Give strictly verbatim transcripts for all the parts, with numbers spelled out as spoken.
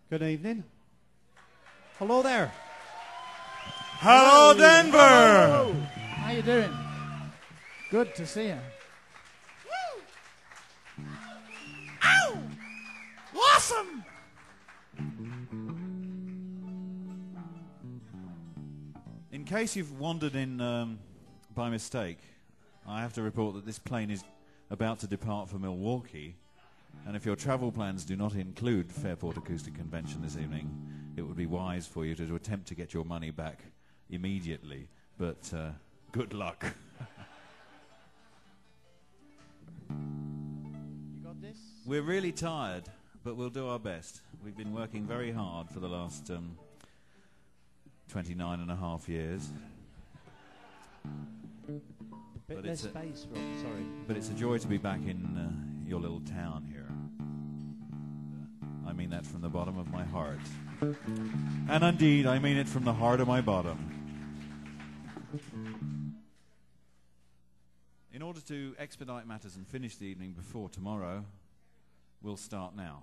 Good evening. Hello there. Hello, Denver. Hello. How you doing? Good to see you. Woo! Ow! Awesome! In case you've wandered in um, by mistake, I have to report that this plane is about to depart for Milwaukee, and if your travel plans do not include Fairport Acoustic Convention this evening, it would be wise for you to attempt to get your money back immediately, but uh, good luck. You got this? We're really tired, but we'll do our best. We've been working very hard for the last um, twenty-nine and a half years. Bit But less it's a- space, Rob. Sorry. But it's a joy to be back in uh, your little town here. I mean that from the bottom of my heart. And indeed, I mean it from the heart of my bottom. In order to expedite matters and finish the evening before tomorrow, we'll start now.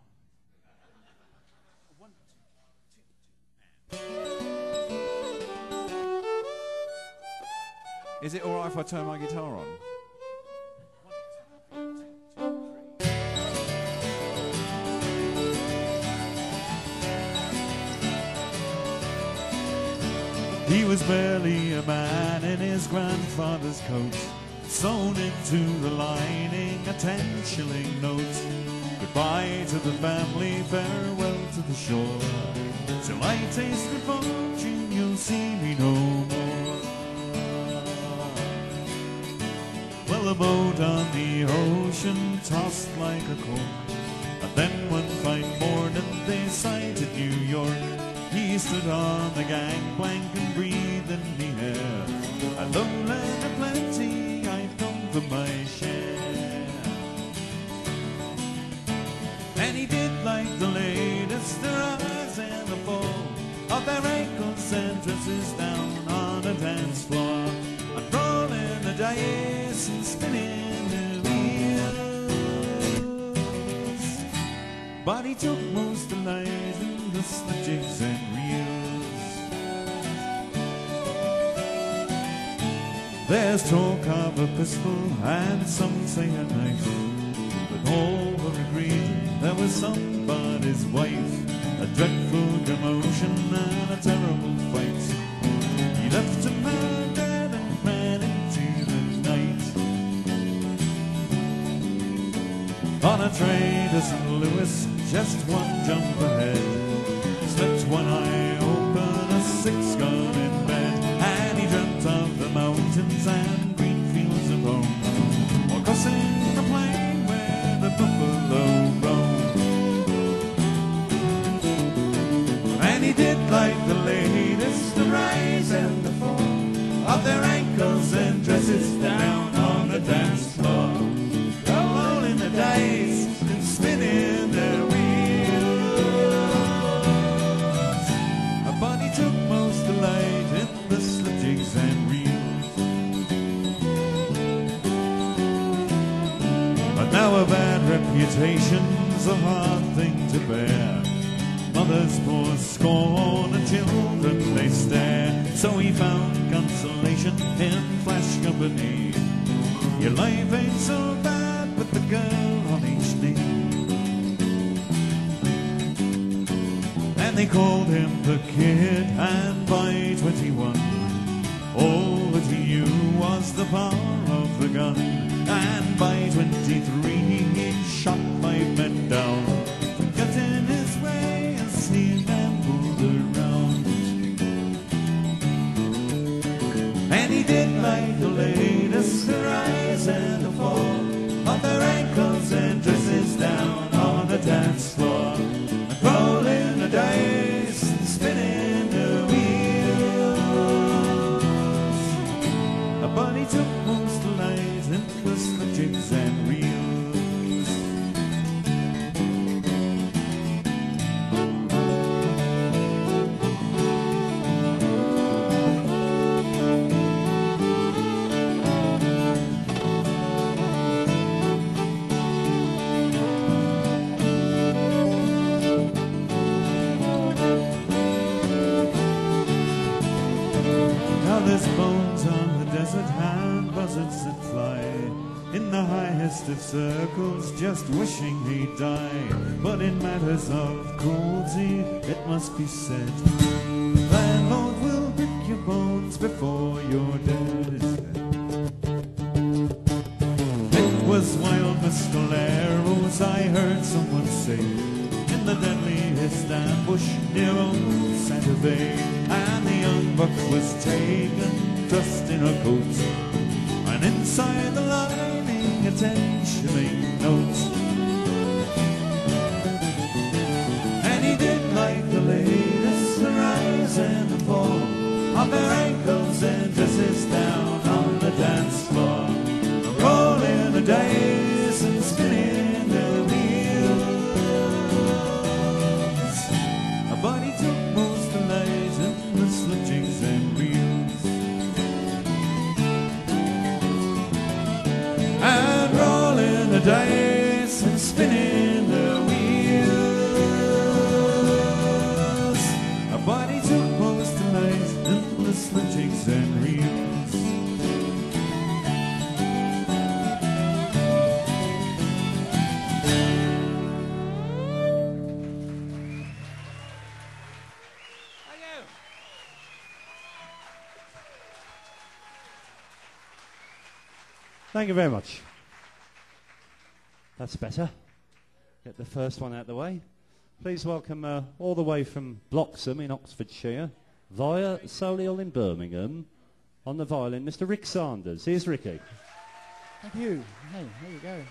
Is it all right if I turn my guitar on? He was barely a man in his grandfather's coat, sewn into the lining a ten-shilling note. Goodbye to the family, farewell to the shore. Till I taste good fortune, you'll see me no more. Well, the boat on the ocean tossed like a cork, and then one fine morning they sighted New York. He stood on the gangplank and breathed in the air. I love land of plenty, I've come for my share. And he did like the latest, their eyes and the fall of their ankles and dresses down on a dance floor, and rolling the dice and spinning the wheels. But he took most delight in the jigs and reels. There's talk of a pistol and some say a knife, but all were agreed there was somebody's wife. A dreadful commotion and a terrible fight. He left him dead and ran into the night. On a train to Saint Louis, just one jump ahead. Slept one eye open, a six-gun in bed, and he dreamt of the mountains and green fields of home, or crossing the plain where the buffalo roam. And he did like the latest, the rise and the fall of their ankles and dresses down on the dance floor, rolling the dice and spinning their wheels. But he took most delight in the slip jigs and reels. But now a bad reputation's a hard thing to bear. Mothers pour scorn and children they stare. So he found consolation in flash company. Your life ain't so bad with the girl on each knee. And they called him the Kid, and by twenty-one, all that he knew was the power of the gun. And by twenty-three, he shot five men down, got in his way and sneaked and pulled around. And he did like the latest, the rise and the fall of their ankles and dresses down on the dance floor, rolling the dice and spinning the wheels. But he took most delight in the slip jigs and reels. happiest of circles, just wishing he'd die. But in matters of cruelty, it must be said, landlord will pick your bones before you're dead. It was wild Pistoleros, I heard someone say, in the deadliest ambush near old Santa Fe. And the young buck was taken, dressed in a coat, and inside the lining attentioning notes. And he did like the latest, the rise and the fall of their ankles and dresses down on the dance floor, rolling the dice and spinning the wheels. But he took most delight in the slitchings and reels, and rolling the dice and spinning the wheels. But he took most delight in the slitchings and reels. Thank you very much. That's better. Get the first one out of the way. Please welcome uh, all the way from Bloxham in Oxfordshire, via Solihull in Birmingham, on the violin, Mister Rick Sanders. Here's Ricky. Thank you. Hey, there you go.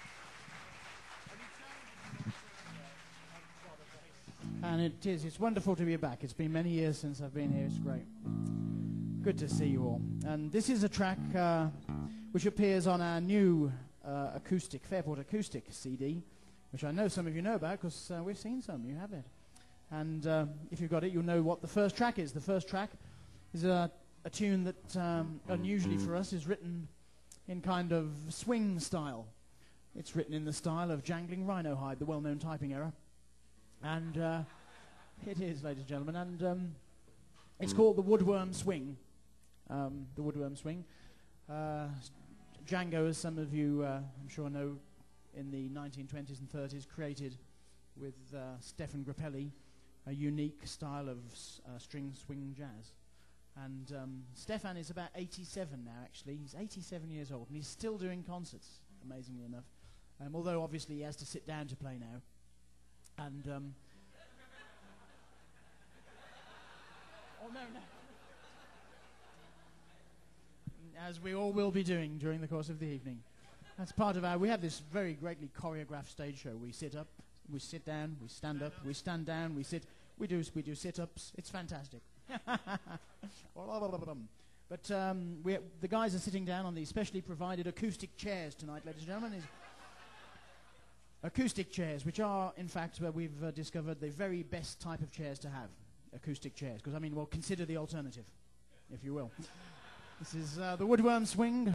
And it is, it's wonderful to be back. It's been many years since I've been here. It's great. Good to see you all. And this is a track uh, which appears on our new uh, acoustic, Fairport Acoustic C D, which I know some of you know about because uh, we've seen some. You have it. And uh, if you've got it, you'll know what the first track is. The first track is a, a tune that, um, unusually for us, is written in kind of swing style. It's written in the style of Jangling Rhino Hide, the well-known typing error. And uh, it is, ladies and gentlemen. And um, it's called the Woodworm Swing. Um, the Woodworm Swing. Uh, Django, as some of you, uh, I'm sure, know, in the nineteen twenties and thirties, created with uh, Stefan Grappelli a unique style of s uh, string swing jazz. And um, Stefan is about eighty-seven now, actually. He's eighty-seven years old, and he's still doing concerts, amazingly enough. Um, although, obviously, he has to sit down to play now. And, um... oh, no, no. As we all will be doing during the course of the evening. That's part of our... We have this very greatly choreographed stage show. We sit up, we sit down, we stand up, we stand down, we sit... We do, we do sit-ups. It's fantastic. But um, we, the guys are sitting down on these specially provided acoustic chairs tonight, ladies and gentlemen. Is acoustic chairs, which are, in fact, where we've uh, discovered the very best type of chairs to have. Acoustic chairs. Because, I mean, well, consider the alternative, if you will. This is uh, the Woodworm Swing.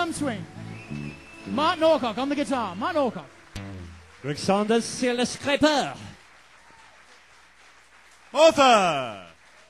drum swing. Mark Norcock on the guitar. Mark Norcock. Rick Sanders sur le scraper. Arthur!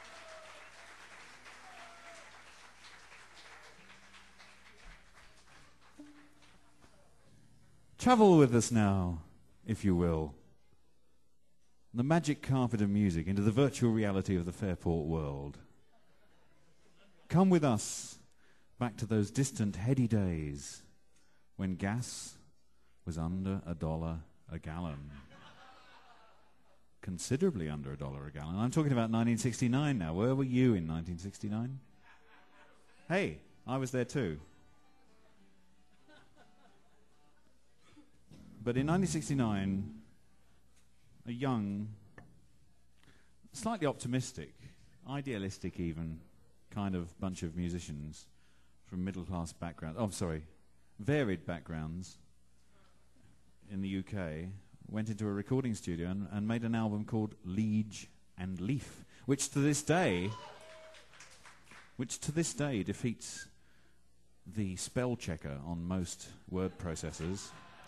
Travel with us now, if you will. The magic carpet of music into the virtual reality of the Fairport world. Come with us back to those distant, heady days when gas was under a dollar a gallon. Considerably under a dollar a gallon. I'm talking about nineteen sixty-nine now. Where were you in nineteen sixty-nine? Hey, I was there too. But in nineteen sixty-nine, a young, slightly optimistic, idealistic even, kind of bunch of musicians from middle-class backgrounds, oh, sorry, varied backgrounds in the U K, went into a recording studio and, and made an album called Liege and Leaf, which to this day, which to this day defeats the spell checker on most word processors.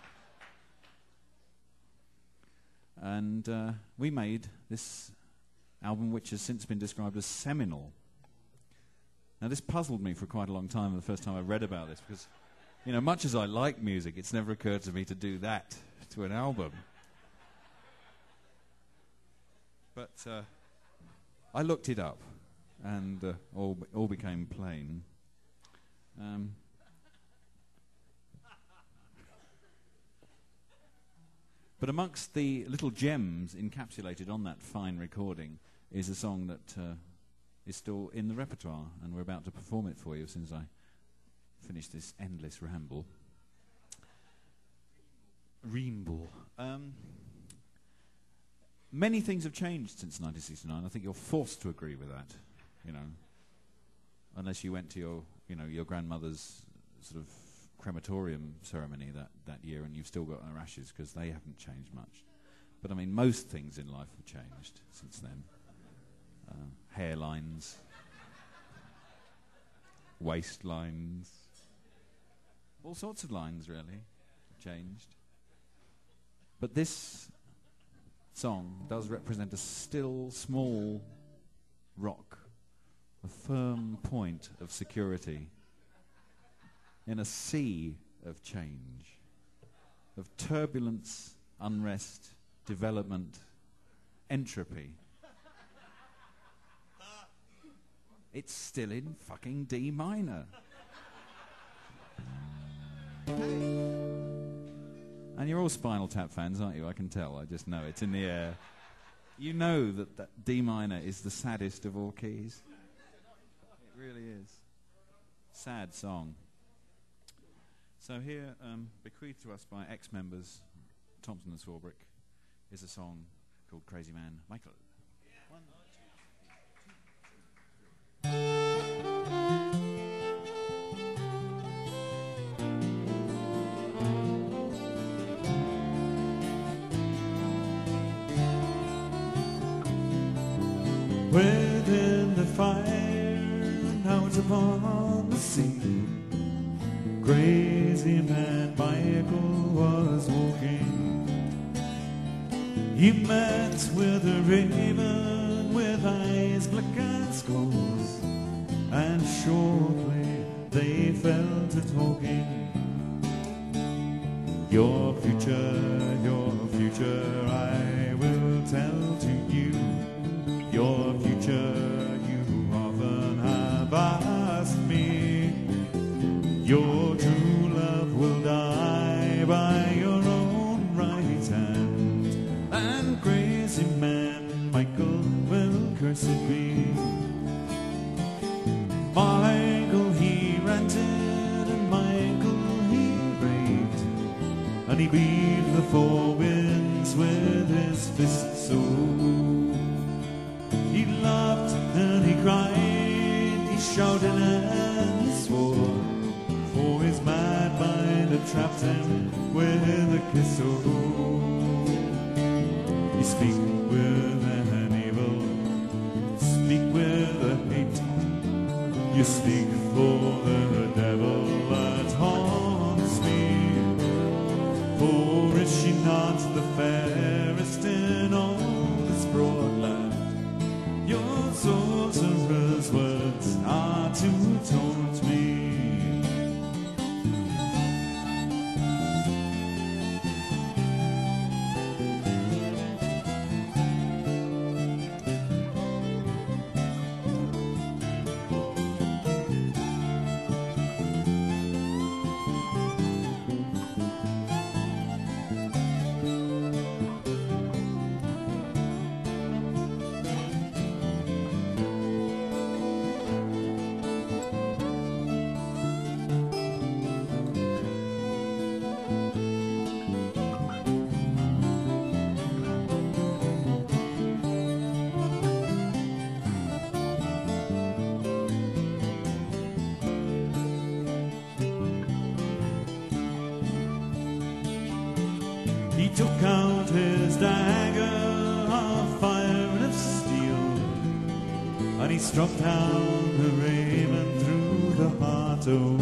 And uh, we made this album, which has since been described as seminal. Now, this puzzled me for quite a long time the first time I read about this, because, you know, much as I like music, it's never occurred to me to do that to an album. But uh, I looked it up, and uh, all, all became plain. Um, But amongst the little gems encapsulated on that fine recording is a song that uh, is still in the repertoire, and we're about to perform it for you as soon as I finish this endless ramble. Reamble. Um, many things have changed since nineteen sixty-nine. I think you're forced to agree with that, you know, unless you went to your, you know, your grandmother's sort of crematorium ceremony that, that year, and you've still got her ashes, because they haven't changed much. But I mean, most things in life have changed since then. Uh, hairlines, waistlines, all sorts of lines really have changed. But this song does represent a still small rock, a firm point of security in a sea of change, of turbulence, unrest, development, entropy. It's still in fucking D minor. And you're all Spinal Tap fans, aren't you? I can tell, I just know it's in the air. You know that, that D minor is the saddest of all keys. It really is. Sad song. So here, um, bequeathed to us by ex-members Thompson and Swarbrick, is a song called Crazy Man. Michael. One, Within the fire and out upon the sea, Crazy Man Michael was walking. He met with a raven with eyes black as skulls, and shortly they fell to talking. Your future, your future I will tell to you. Your future you often have asked me. Your true love will die by your own right hand, and Crazy Man Michael will curse be. Michael he ranted and Michael he raved, and he beat the four winds with his fist so. He laughed and he cried, he shouted and he swore, for his mad mind had trapped him with a kiss. Oh, you speak with an evil, speak with a hate, you speak for the devil at home. told me. He took out his dagger of fire and of steel, and he struck down the raven through the heart. Oh,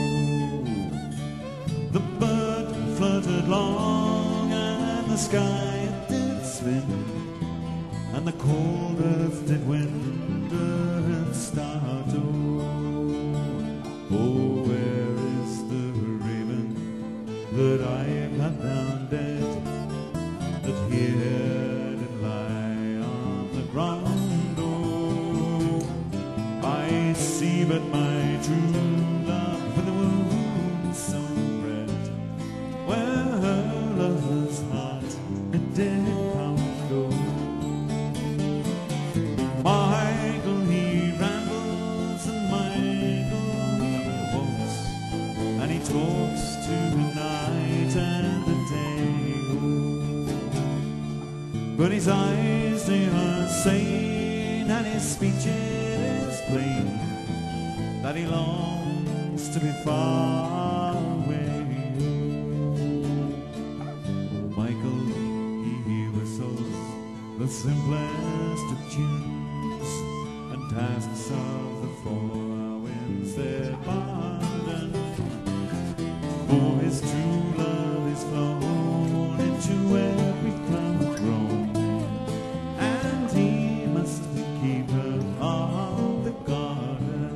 the bird fluttered long, and the sky did swim, and the cold earth did winder and start. Oh, oh, where is the raven that I cut down dead, that here did lie on the ground? Oh, I see but my true love with the moon so red, where her lover's heart it did pound. Oh, Michael he rambles and Michael he walks, and he talks to the night and the day. But his eyes, they are sane, and his speech is plain, that he longs to be far away. Oh, Michael, he whistles the simplest of tunes, and tasks of the four winds their pardon. For his true love is flown into every cloud grown, and he must be keeper of the garden.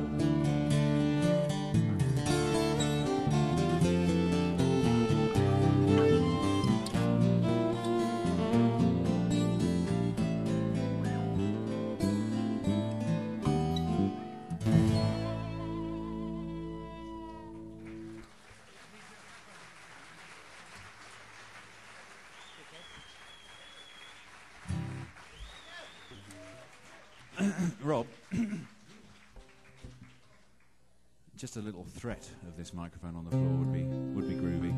Rob, just a little threat of this microphone on the floor would be would be groovy.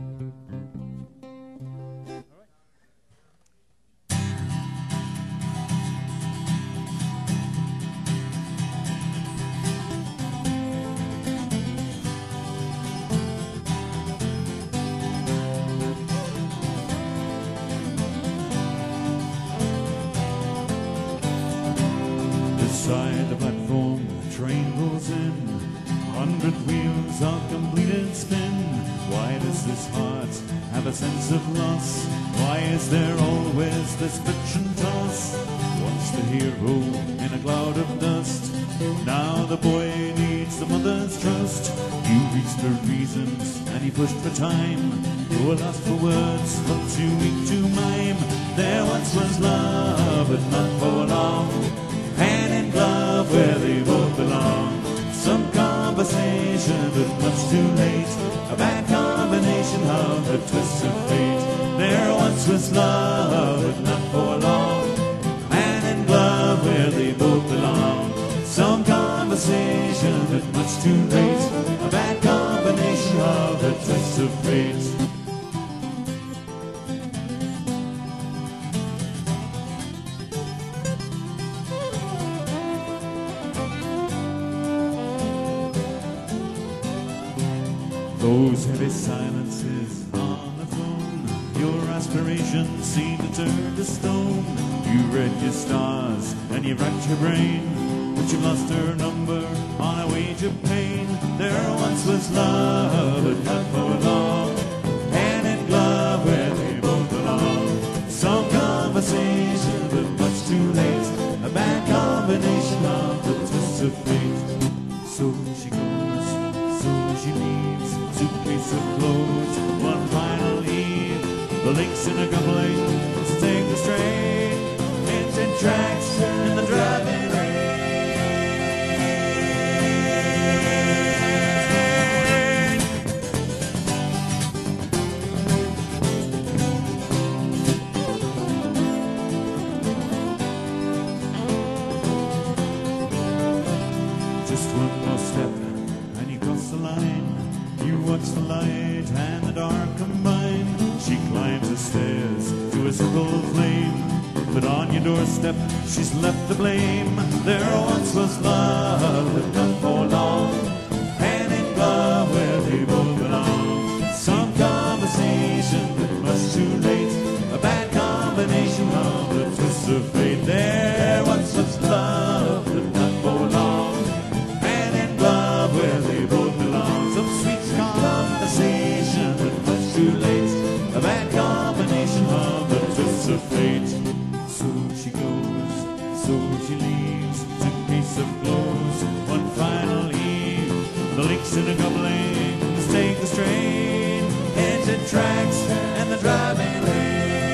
Beside the platform, the train goes in, hundred wheels are completed spin. Why does this heart have a sense of loss? Why is there always this friction toss? Once the hero in a cloud of dust, now the boy needs the mother's trust. You reached for reasons and he pushed for time. You were lost for words, but too weak to mime. There once was love, but not for long. Hand in glove where they both belong. Some conversation, but much too late. A bad combination of the twists of fate. There once was love, but not for long. Hand in glove where they both belong. Some conversation, but much too late. A bad combination of the twists of fate. Those heavy silences on the phone, your aspirations seem to turn to stone. You read your stars and you racked your brain, but you lost her number on a wage of pain. There once was love, but not for long. Hand in glove where they both belong. Some conversation, but much too late. A bad combination of the twists of fate. So she goes, so she leaves, suitcase of clothes, one final eve. The links in a coupling to take the strain, engine tracks in the driving rain. Just one more step and you cross the line. You watch the light and the dark combine. She climbs the stairs to a simple flame, but on your doorstep she's left the blame. There once was love, but not for long, hand in glove where they both belong. Some conversation, but much too late, a bad combination of the twists of fate. There once was love, but not for long, hand in glove where they both belong. Some sweet conversation, but much too late, a bad combination of the twists of fate. So she goes, so she leaves, suitcase of clothes, one final eve. The links in a coupling, take the strain, engine tracks and the driving rain.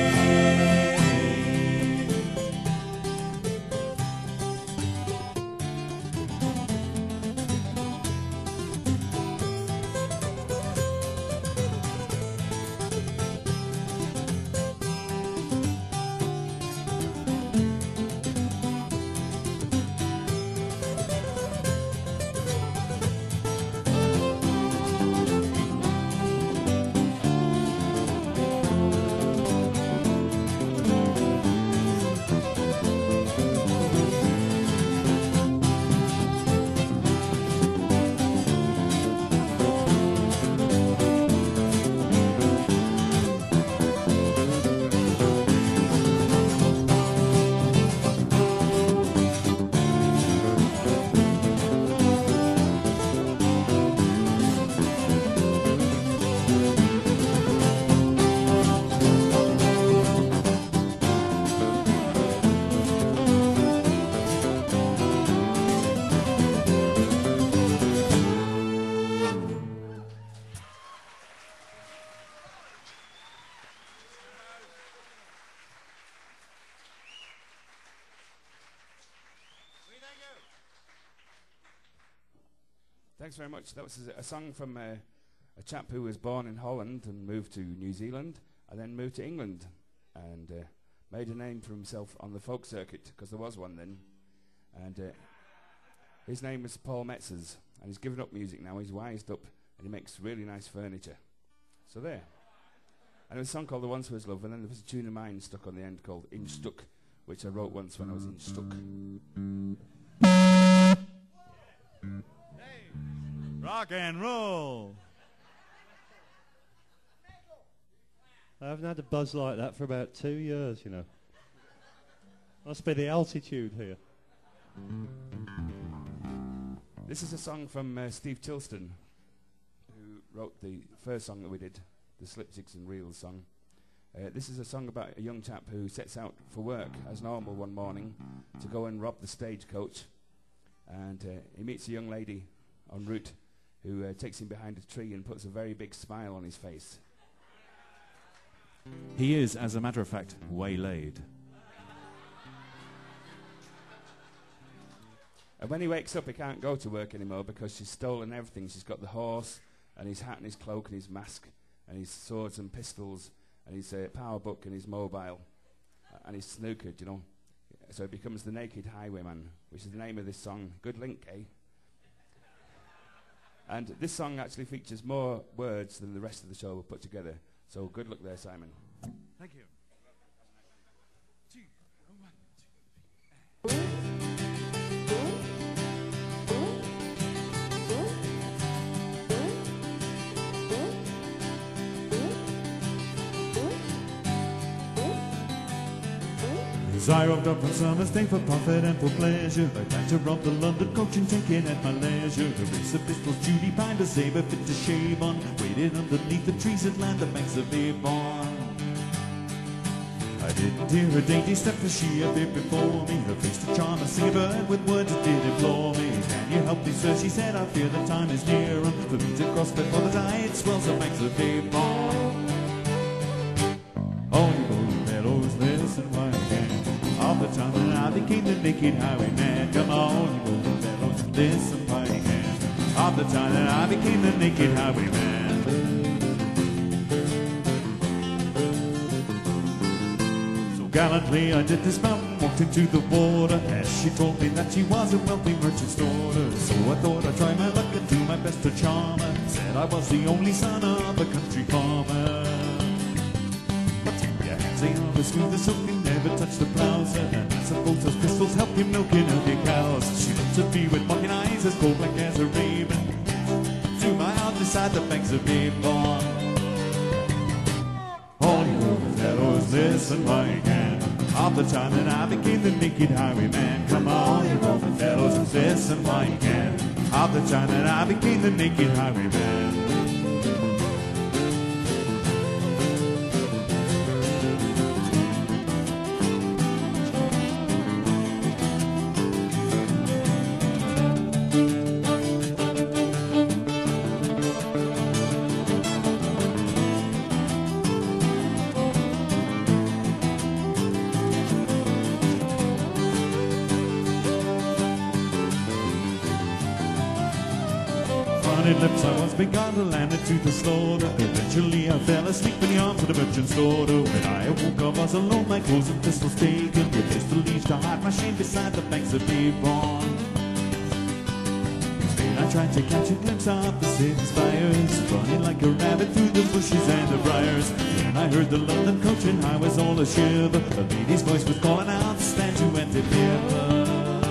Thanks very much. That was a song from uh, a chap who was born in Holland and moved to New Zealand and then moved to England and uh, made a name for himself on the folk circuit, because there was one then. And uh, his name was Paul Metzers, and he's given up music now. He's wised up and he makes really nice furniture. So there. And there was a song called The Once Was Love, and then there was a tune of mine stuck on the end called Instuck, which I wrote once when I was in Stuck. Rock and roll. I haven't had a buzz like that for about two years, you know. Must be the altitude here. This is a song from uh, Steve Tilston, who wrote the first song that we did, the Slipsticks and Reels song. Uh, this is a song about a young chap who sets out for work as normal one morning to go and rob the stagecoach, and uh, he meets a young lady en route who uh, takes him behind a tree and puts a very big smile on his face. He is, as a matter of fact, waylaid. And when he wakes up, he can't go to work anymore because she's stolen everything. She's got the horse and his hat and his cloak and his mask and his swords and pistols and his uh, power book and his mobile uh, and he's snookered, you know. So he becomes the Naked Highwayman, which is the name of this song. Good link, eh? And this song actually features more words than the rest of the show were put together. So good luck there, Simon. Thank you. As I rocked up on summer's day for profit and for pleasure, I tried to rob the London coach and take it at my leisure. The race of pistols, Judy Bind, a saber fit to shave on, waiting underneath the trees at land the banks of Avon. I I didn't hear her dainty step as she appeared before me. Her face to charm a singing bird with words that did implore me. Can you help me, sir? She said, I fear the time is near for me to cross before the tide swells the banks of Avon. Oh, you golden fellows, listen while you can. All the time that I became the naked highwayman. Come on, you golden fellows, listen while you can. All the time that I became the naked highwayman. Gallantly I did dismount and walked into the water, as she told me that she was a wealthy merchant's daughter. So I thought I'd try my luck and do my best to charm her. Said I was the only son of a country farmer. But keep your hands they are as smooth as silk and never touch the plows. And I suppose those pistols help you milk and help your cows. She looked at me with mocking eyes as cold black as a raven. Threw my heart beside the banks of Avon. All you little fellows, listen while you can. All the time that I became the naked highwayman. Come on, you little fellows, listen while you can. All the time that I became the naked highwayman. Lips I was begun to land it to the slaughter. Eventually I fell asleep in the arms of the merchant's daughter. When I awoke I was alone, my clothes and pistols taken, with pistol leaves to hide my shame beside the banks of Avon. Then I tried to catch a glimpse of the city's fires, running like a rabbit through the bushes and the briars. Then I heard the London coach and I was all a shiver. The lady's voice was calling out, stand you and deliver.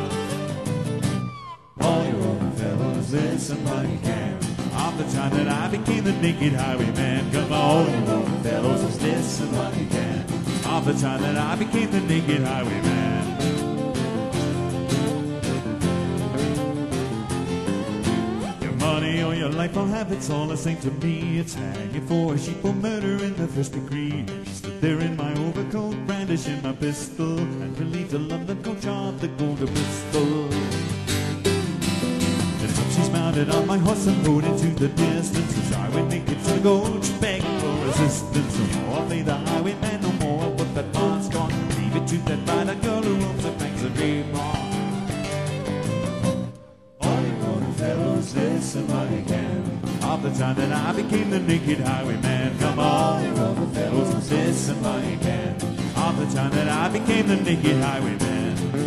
All you old fellows, listen while you can. All the time that I became the naked highwayman. Come on, you old fellows, just listen while you can. All the time that I became the naked highwayman. Your money or your life, I'll have it's all the same to me. It's hanging for a sheep or murder in the first degree. She stood there in my overcoat, brandishing my pistol, and relieved the London coach of the gold of Bristol. She's mounted on my horse and rode into the distance, as I went naked to the coach, begging for resistance. No more play the highwayman, no more put that mask on. Leave it to that rider girl who roams the banks of Avon. All you golden fellows, listen while you can. All the time that I became the naked highwayman. Come on, you golden fellows, listen while you can. All the time that I became the naked highwayman.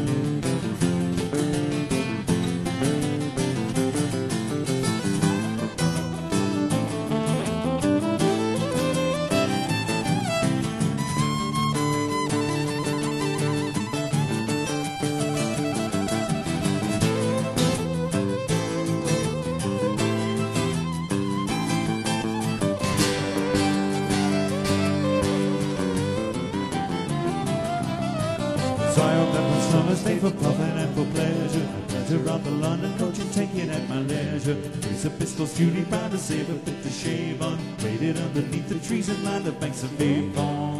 Stay for profit and for pleasure. Enter on the London coach and take it at my leisure. Raise a pistol, duty bound to save a bit to shave on. Waited underneath the trees and lined the banks of Avon.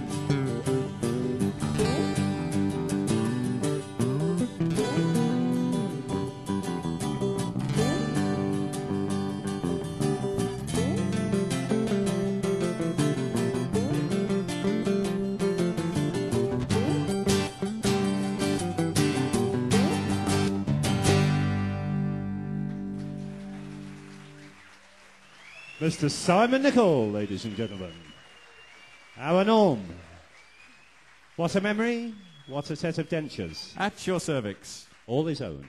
Mister Simon Nicol, ladies and gentlemen. Our Norm. What a memory, what a set of dentures. At your cervix. All his own.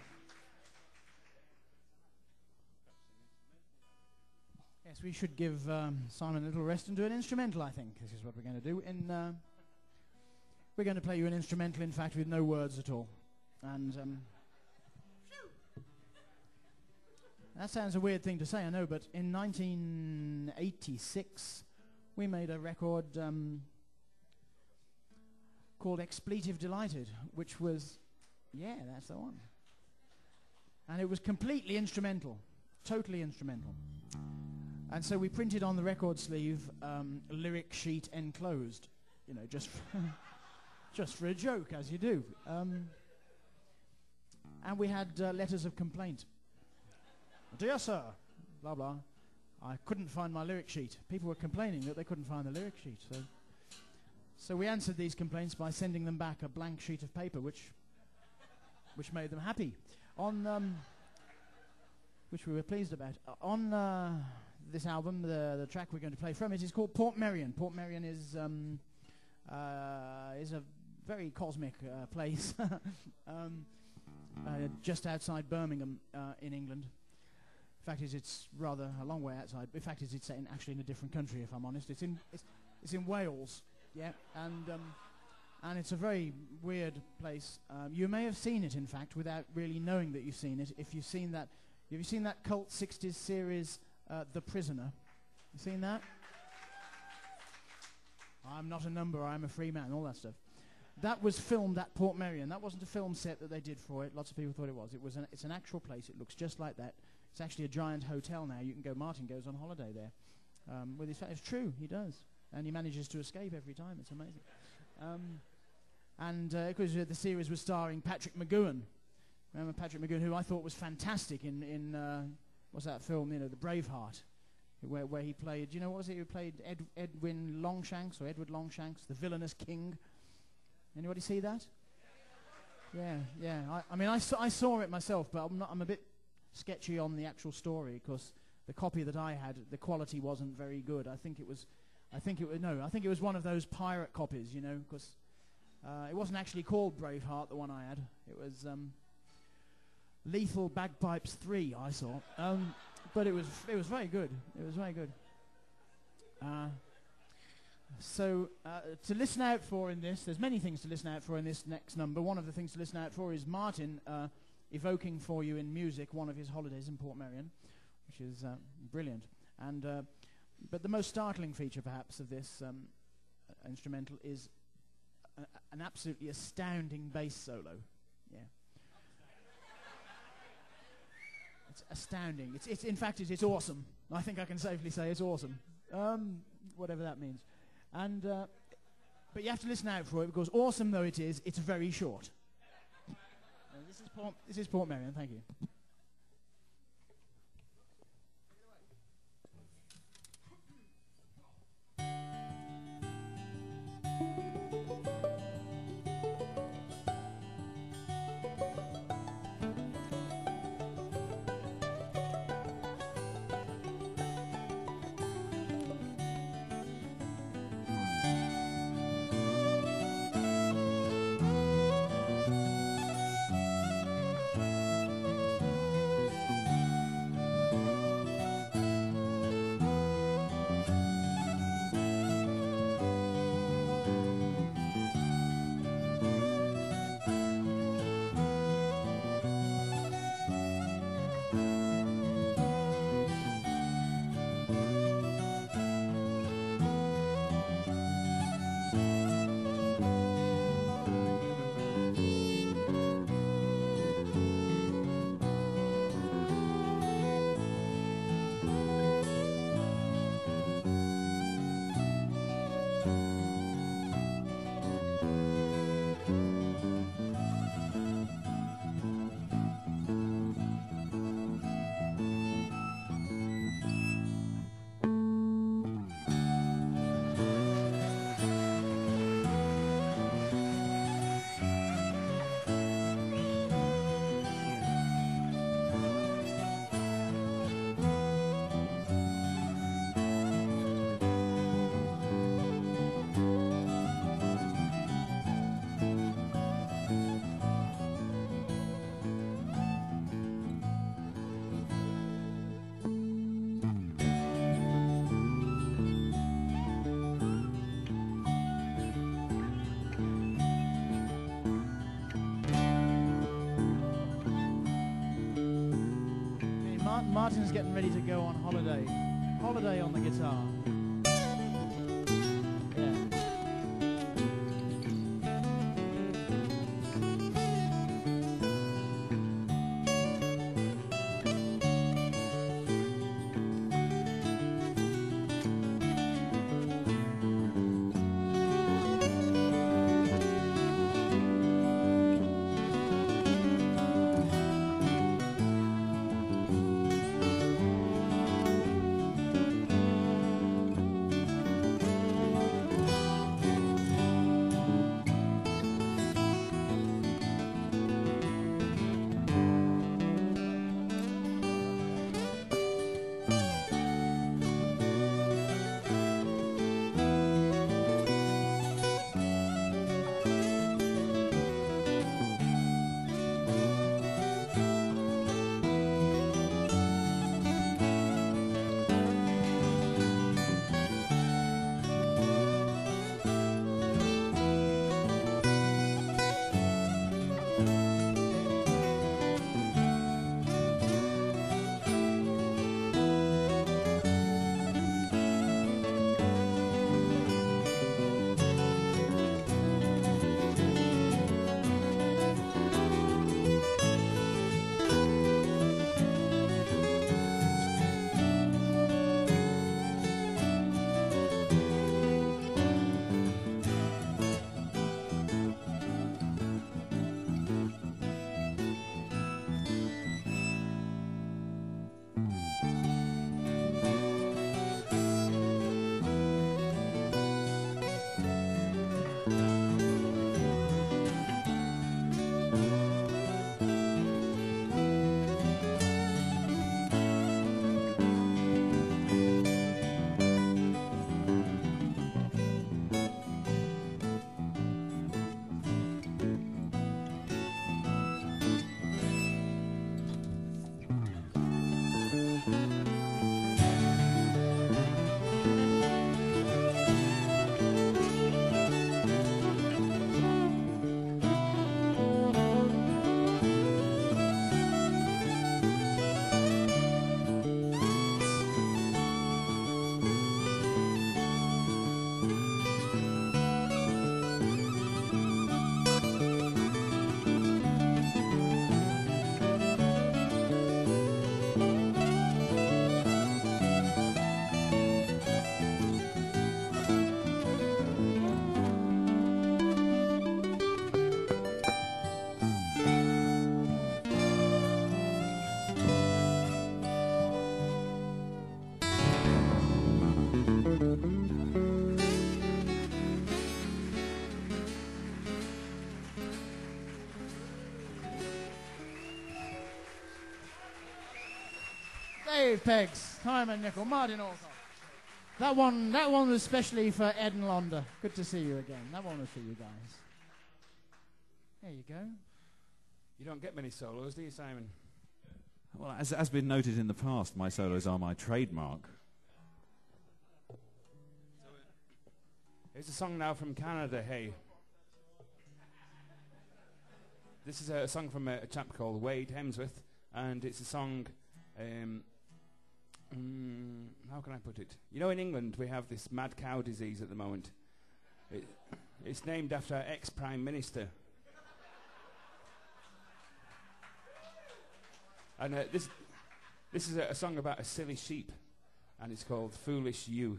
Yes, we should give um, Simon a little rest and do an instrumental, I think. This is what we're going to do. In, uh, we're going to play you an instrumental, in fact, with no words at all. And... Um, that sounds a weird thing to say, I know, but in nineteen eighty-six, we made a record um, called Expletive Delighted, which was, yeah, that's the one. And it was completely instrumental, totally instrumental. And so we printed on the record sleeve um, lyric sheet enclosed, you know, just just for a joke, as you do. Um, and we had uh, letters of complaint. Dear sir, blah blah. I couldn't find my lyric sheet. People were complaining that they couldn't find the lyric sheet. So, so we answered these complaints by sending them back a blank sheet of paper, which, which made them happy. On, um, which we were pleased about. Uh, on uh, this album, the the track we're going to play from it is called Portmeirion. Portmeirion is um, uh, is a very cosmic uh, place, um, uh, just outside Birmingham uh, in England. The fact is, it's rather a long way outside. In fact, is it's in actually in a different country. If I'm honest, it's in it's, it's in Wales, yeah, and um, and it's a very weird place. Um, you may have seen it, in fact, without really knowing that you've seen it. If you've seen that, have you seen that cult sixties series, uh, The Prisoner? You seen that? I'm not a number. I'm a free man. All that stuff. That was filmed at Portmeirion. That wasn't a film set that they did for it. Lots of people thought it was. It was an, it's an actual place. It looks just like that. It's actually a giant hotel now. You can go. Martin goes on holiday there. Um, with his fa- it's true, he does, and he manages to escape every time. It's amazing. Um, and because uh, the series was starring Patrick McGoohan. Remember Patrick McGoohan, who I thought was fantastic in in uh, what's that film? You know, The Braveheart, where where he played. You know what was it? He played Ed, Edwin Longshanks or Edward Longshanks, the villainous king. Anybody see that? Yeah, yeah. I, I mean, I saw, I saw it myself, but I'm not. I'm a bit sketchy on the actual story because the copy that I had, the quality wasn't very good. I think it was, I think it was no, I think it was one of those pirate copies, you know, because uh, it wasn't actually called Braveheart, the one I had. It was um, Lethal Bagpipes three. I saw, um, but it was it was very good. It was very good. Uh, so uh, to listen out for in this, there's many things to listen out for in this next number. One of the things to listen out for is Martin Uh, evoking for you in music one of his holidays in Portmeirion, which is uh, brilliant. And uh, but the most startling feature, perhaps, of this um, uh, instrumental is a, an absolutely astounding bass solo. Yeah, it's astounding. It's, it's in fact, it, it's awesome. I think I can safely say it's awesome, um, whatever that means. And uh, but you have to listen out for it because, awesome though it is, it's very short. This is Port, this is Portmeirion, thank you. Martin's getting ready to go on holiday. Holiday on the guitar. Yeah. Dave Peggs, Simon Nicol, Martin Alcott. That one, that one was especially for Ed and Londa. Good to see you again. That one was for you guys. There you go. You don't get many solos, do you, Simon? Well, as has been noted in the past, my solos are my trademark. Here's a song now from Canada, hey. This is a song from a, a chap called Wade Hemsworth, and it's a song, um, mm, how can I put it? You know, in England we have this mad cow disease at the moment. It, it's named after our ex-Prime Minister. And uh, this, this is a, a song about a silly sheep, and it's called Foolish You.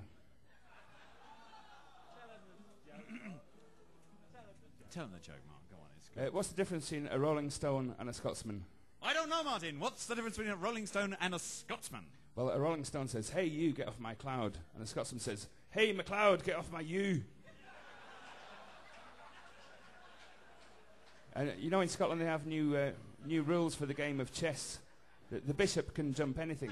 Tell them the joke, Mark. Go on. It's good. Uh, what's the difference between a Rolling Stone and a Scotsman? I don't know, Martin. What's the difference between a Rolling Stone and a Scotsman? Well, a Rolling Stone says, "Hey, you, get off my cloud." And a Scotsman says, "Hey, MacLeod, get off my you." And uh, you know, in Scotland they have new uh, new rules for the game of chess. The, the bishop can jump anything.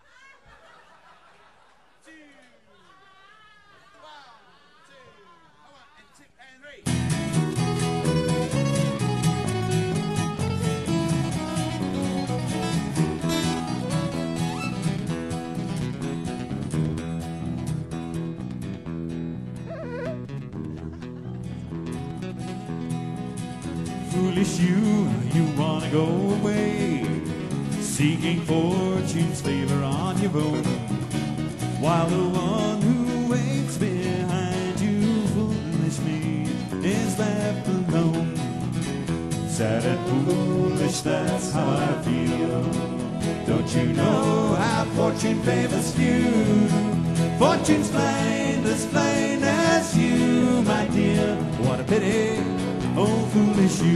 Foolish you, you wanna go away, seeking fortune's favor on your own, while the one who waits behind you, foolish me, is left alone. Sad and foolish, that's how I feel. Don't you know how fortune favors few? Fortune's blind, as blind as you, my dear. What a pity, oh foolish you.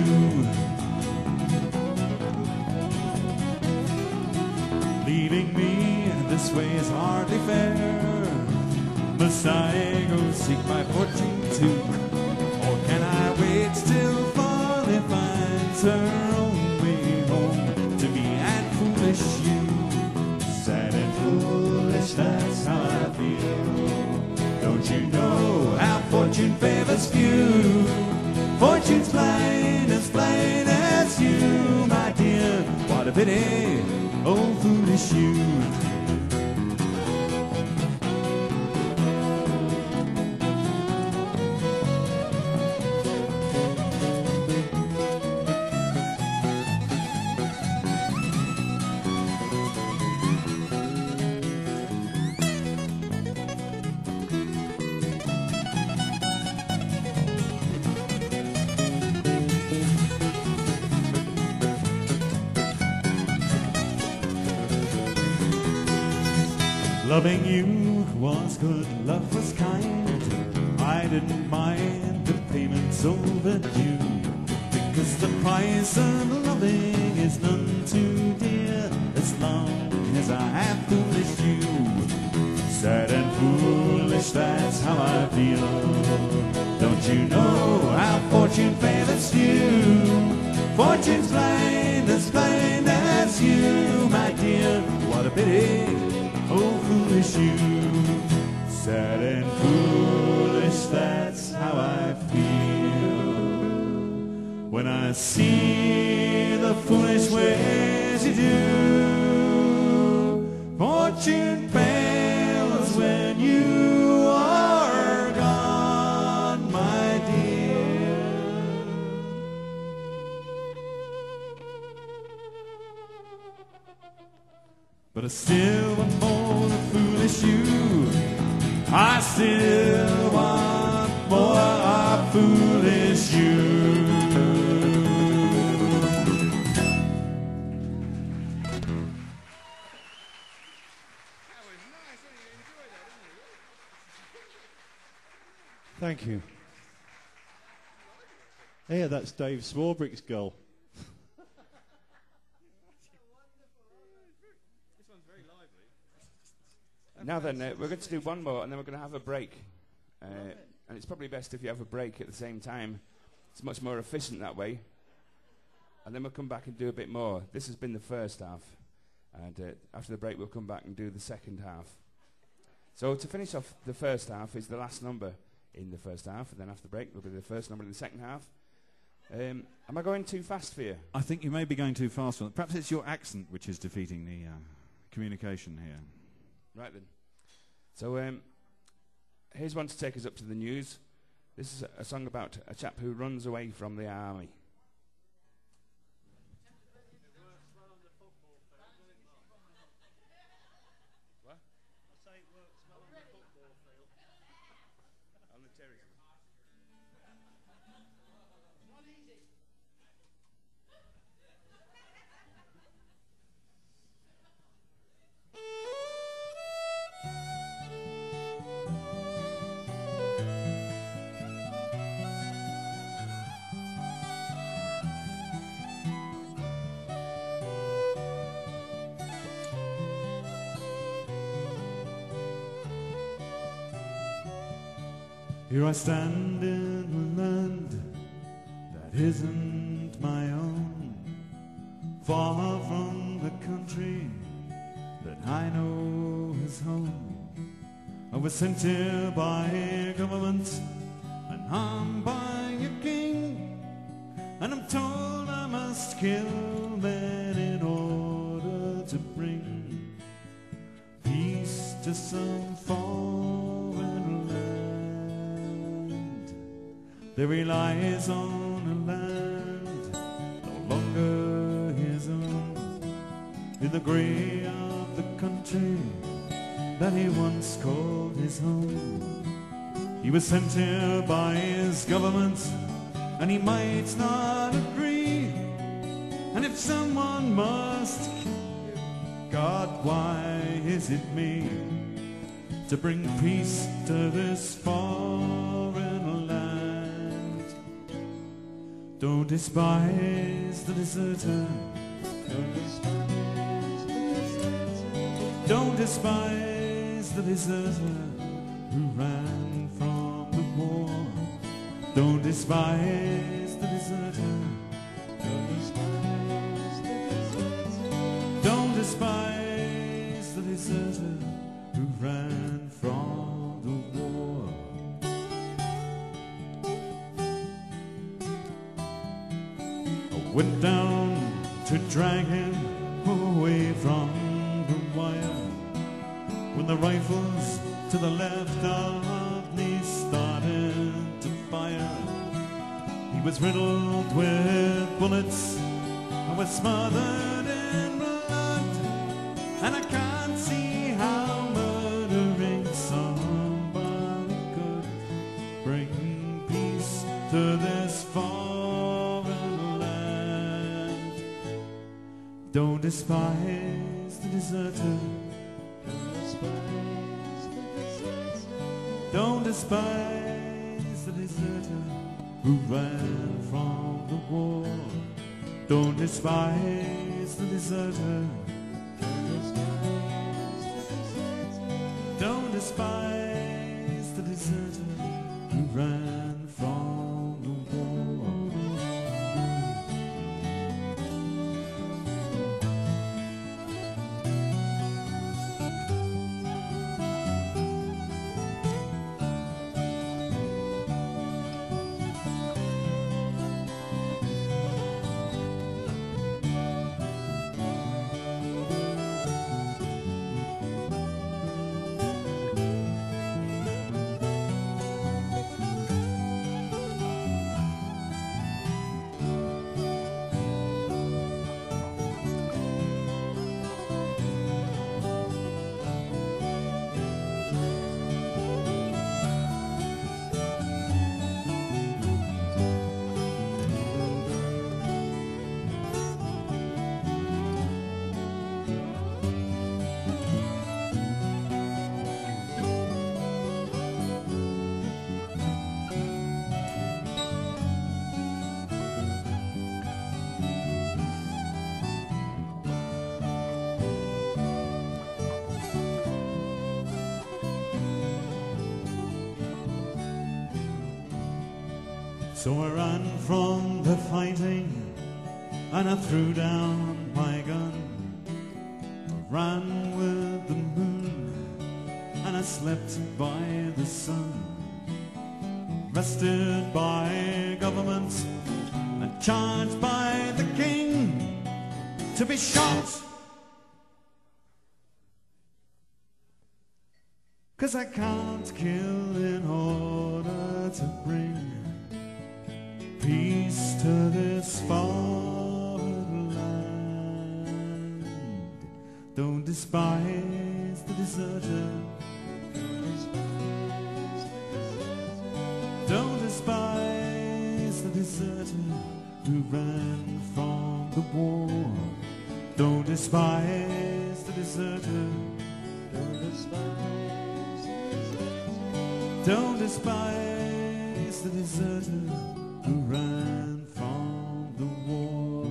Leaving me this way is hardly fair. Must I go seek my fortune too? Or can I wait till Folly finds her own way home to me and foolish you? Sad and foolish, that's how I feel. Don't you know how fortune favors few? Fortune's blind, as blind as you, my dear. What a pity, oh foolish you. Loving you was good, love was kind. I didn't mind the payments overdue, because the price of loving is none too dear, as long as I have foolish you. Sad and foolish, that's how I feel. Don't you know how fortune favors you? Fortune's blind, as blind as you, my dear. What a pity, oh foolish you. Sad and foolish, that's how I feel. When I see the foolish ways you do, fortune fails when you are gone, my dear. But I still want more than foolish you. I still want more of foolish you. Thank you. Yeah, that's Dave Swarbrick's goal. Now then, uh, we're going to do one more, and then we're going to have a break. Uh, and it's probably best if you have a break at the same time. It's much more efficient that way. And then we'll come back and do a bit more. This has been the first half. And uh, after the break, we'll come back and do the second half. So to finish off the first half is the last number in the first half, and then after the break, we'll do the first number in the second half. Um, am I going too fast for you? I think you may be going too fast. Perhaps it's your accent which is defeating the uh, communication here. Right then. So um, here's one to take us up to the news. This is a, a song about a chap who runs away from the army. What? I say it works well on the football field. On the terrace. Not easy. Here I stand in a land that isn't my own, far from the country that I know is home. I was sent here by a government and I'm by a king, and I'm told I must kill men in order to bring peace to some foreign land. There he lies on a land no longer his own, in the grey of the country that he once called his home. He was sent here by his government, and he might not agree. And if someone must kill God, why is it me to bring peace to this foreign land? Don't despise the deserter. Don't despise the deserter. Don't despise the deserter who ran from the war. Don't despise the deserter. Don't despise the deserter. Don't despise the deserter who ran from the war. I went down to drag him away from the wire when the rifles to the left of me started to fire. He was riddled with bullets, I was smothered in blood, and I can't see how murdering somebody could bring peace to this foreign land. Don't despise the deserter. Don't despise the deserter who ran from the war. Don't despise the deserter. Don't despise the deserter who ran from the war. So I ran from the fighting and I threw down my gun, ran with the moon, and I slept by the sun, arrested by government and charged by the king to be shot. 'Cause I can't kill in order to bring peace to this foreign land. Don't despise the deserter. Don't despise the deserter who ran from the war. Don't despise the deserter. Don't despise the deserter. Don't despise the deserter who ran from the war.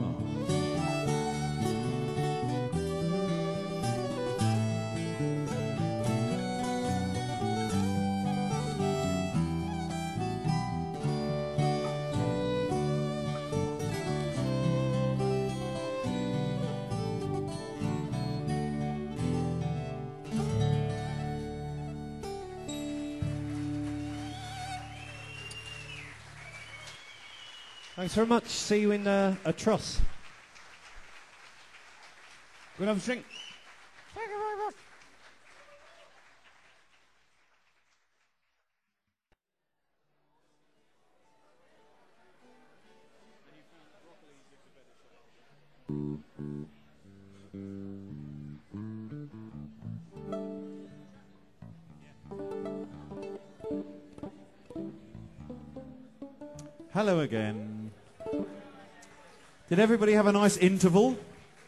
Thanks very much. See you in uh, a truss. Go and have a drink. Thank you very much. Hello again. Did everybody have a nice interval?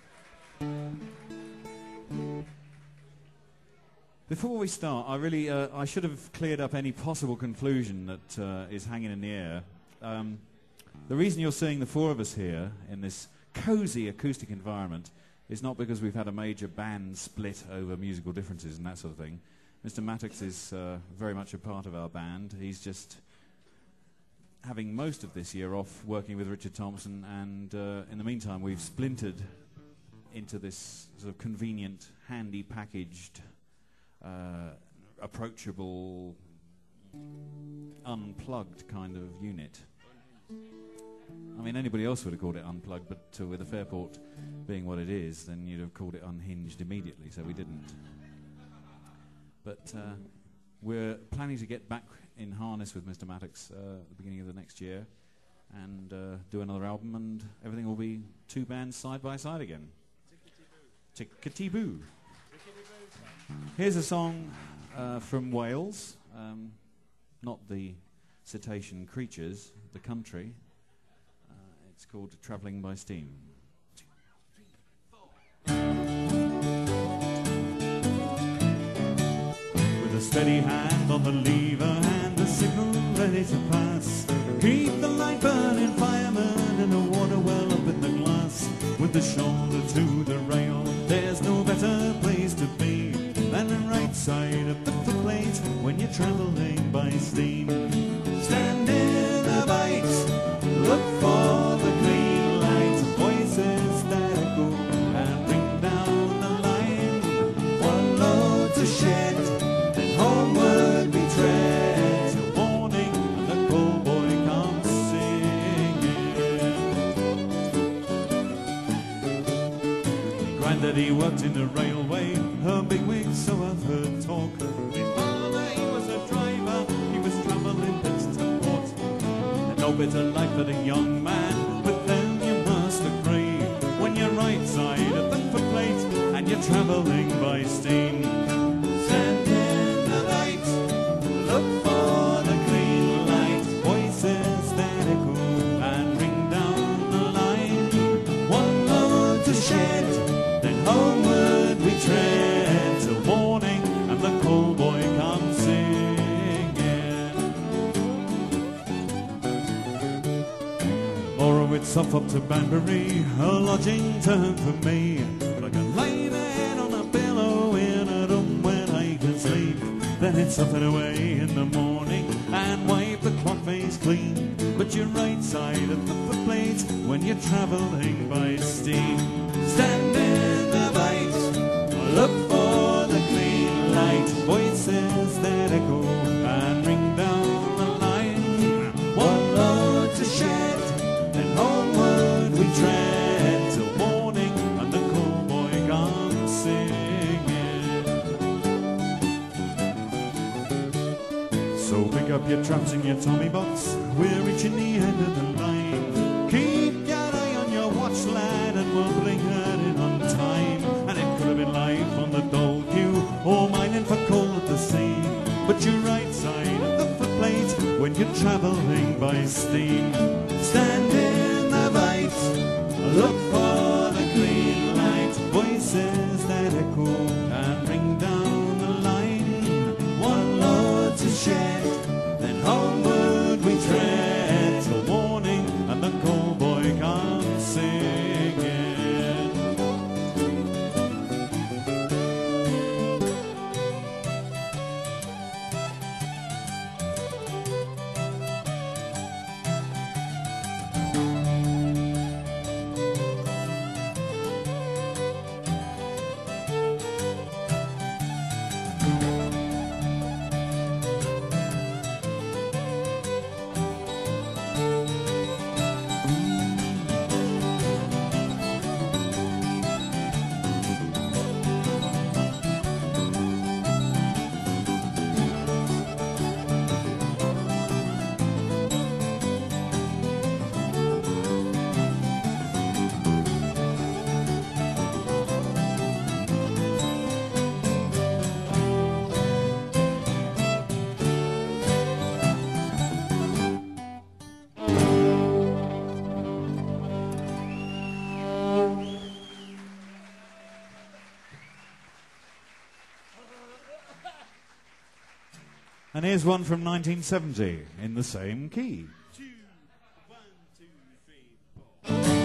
Before we start, I really, uh, I should have cleared up any possible confusion that uh, is hanging in the air. Um, the reason you're seeing the four of us here in this cosy acoustic environment is not because we've had a major band split over musical differences and that sort of thing. Mister Mattox is uh, very much a part of our band. He's just having most of this year off working with Richard Thompson, and uh, in the meantime we've splintered into this sort of convenient, handy packaged, uh, approachable, unplugged kind of unit. I mean, anybody else would have called it unplugged, but uh, with the Fairport being what it is, then you'd have called it unhinged immediately, so we didn't. But uh, we're planning to get back in harness with Mister Mattox uh, at the beginning of the next year and uh, do another album, and everything will be two bands side by side again. Tickety-boo. Here's a song uh, from Wales, um, not the cetacean creatures, the country. Uh, it's called Travelling by Steam. With a steady hand on the lever and a signal ready to pass, keep the light burning, fireman in a water well up in the glass. With the shoulder to the rail, there's no better place to be than the right side of the footplate when you're travelling by steam. Stand in the bight, look for the green light, voices that echo and bring down the line. One load to shed, then homeward we tread. A warning, the coal boy comes singing. Granddaddy worked in the railway, her bigwig, so I've heard talk. My father, he was a driver, he was travelling next to port. And no better life for the young man, but then you must agree, when you're right side of the footplate and you're travelling by steam. Stand in the light, look for the green light, voices that echo and ring down the line. One load to shed, then homeward we tread. Till morning and the coal boy comes singing. Morowitz off up to Banbury, a lodging turn for me. But I can lay the head on a pillow in a room where I can sleep. Then it's up and away in the morning and wipe the clock face clean. But you're right side of the footplate when you're travelling by steam. Stand in the light, Look for the clean light voices that echo and ring down the line. One load to shed, then homeward we tread till morning and the cowboy comes singing. So pick up your traps and your Tommy box, we're reaching the end of the line. Keep your eye on your watch, lad, and we'll bring her in on time. And it could have been life on the Dole Queue or mining for coal at the sea. But your right side of the footplate when you're travelling by steam. Stand in the bight, look for the green light, voices that echo and ring down the line. One load to shed, then homeward we tread till morning and the cowboy comes singing. And here's one from nineteen seventy in the same key. Two, one, two, three, four.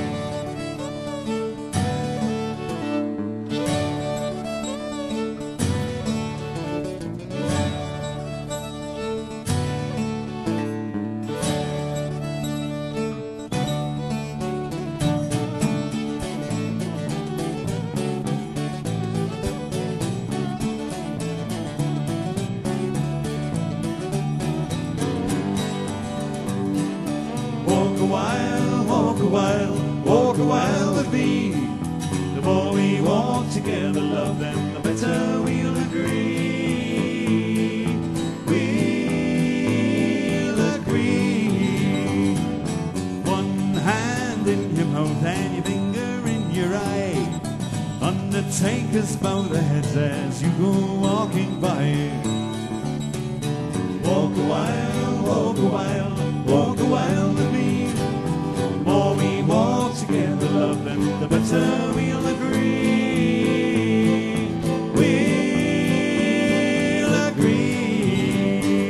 Walk a while with me. The more we walk together, love, then the better we'll agree. We'll agree. One hand in your mouth and your finger in your eye. Undertakers bow their heads as you go walking by. Walk a while, walk a while, walk a while with me. The more we walk together, love, then the better we'll agree. We'll agree.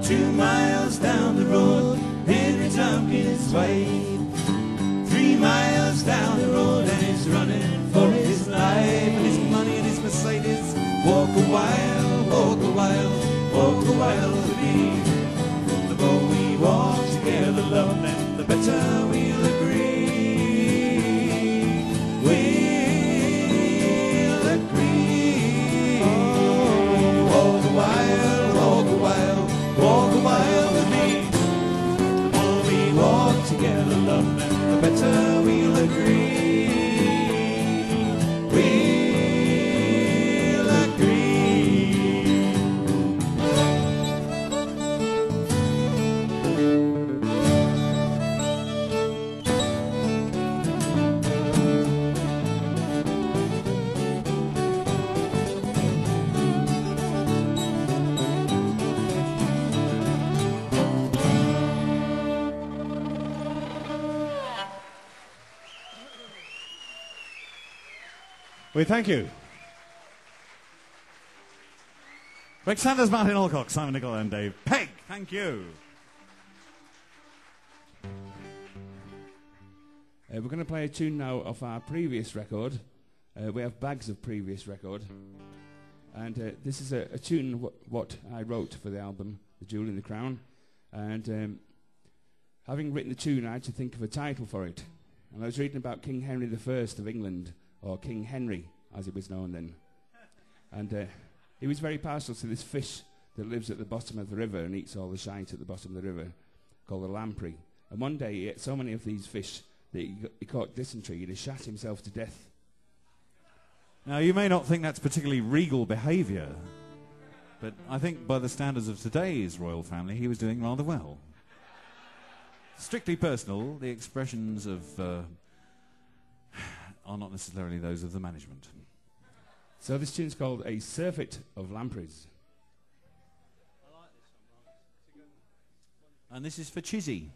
Two miles down the road, Henry Tompkins Way. Three miles down the road, and he's running for his life. And his money and his Mercedes. Walk a while, walk a while, walk a while with me. The more we walk together, love, then the better we'll agree. We'll agree. Walk a while, walk a while, walk a while with me. The more we walk together, love, then the better we'll agree. We'll agree. We thank you. Rick Sanders, Martin Alcock, Simon Nicol and Dave Pegg. Thank you. Uh, we're going to play a tune now off our previous record. Uh, we have bags of previous record. And uh, this is a, a tune wh- what I wrote for the album, The Jewel in the Crown. And um, having written the tune, I had to think of a title for it. And I was reading about King Henry the First of England, or King Henry, as it was known then. And uh, he was very partial to this fish that lives at the bottom of the river and eats all the shite at the bottom of the river, called the lamprey. And one day he ate so many of these fish that he, got, he caught dysentery and he shot himself to death. Now, you may not think that's particularly regal behaviour, but I think by the standards of today's royal family, he was doing rather well. Strictly personal, the expressions of... Uh, are not necessarily those of the management. So this tune's called A Surfeit of Lampreys. And this is for Chizzy.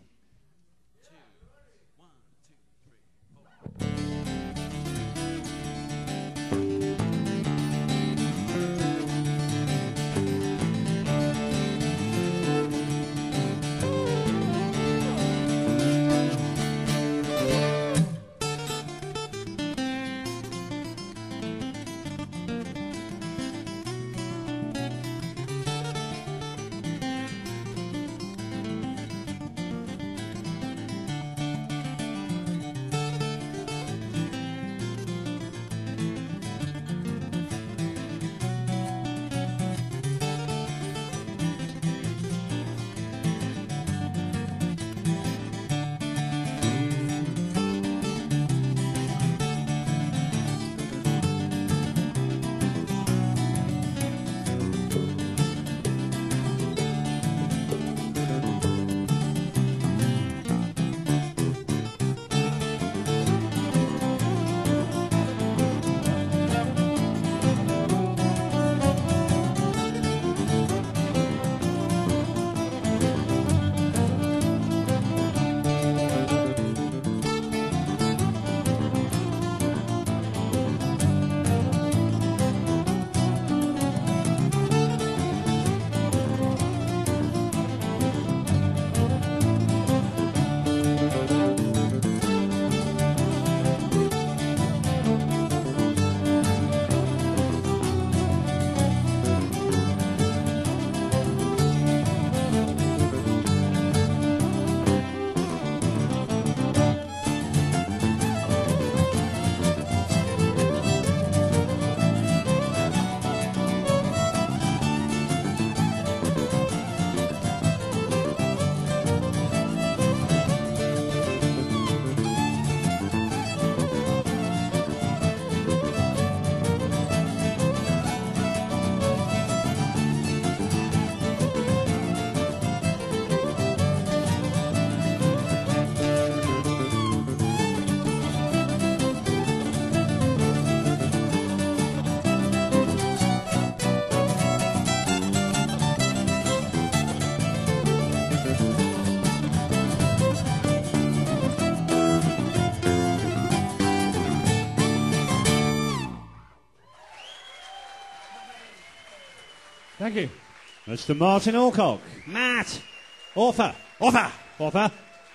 Thank you. Mister Martin Alcock. Matt. Author. Author. Author.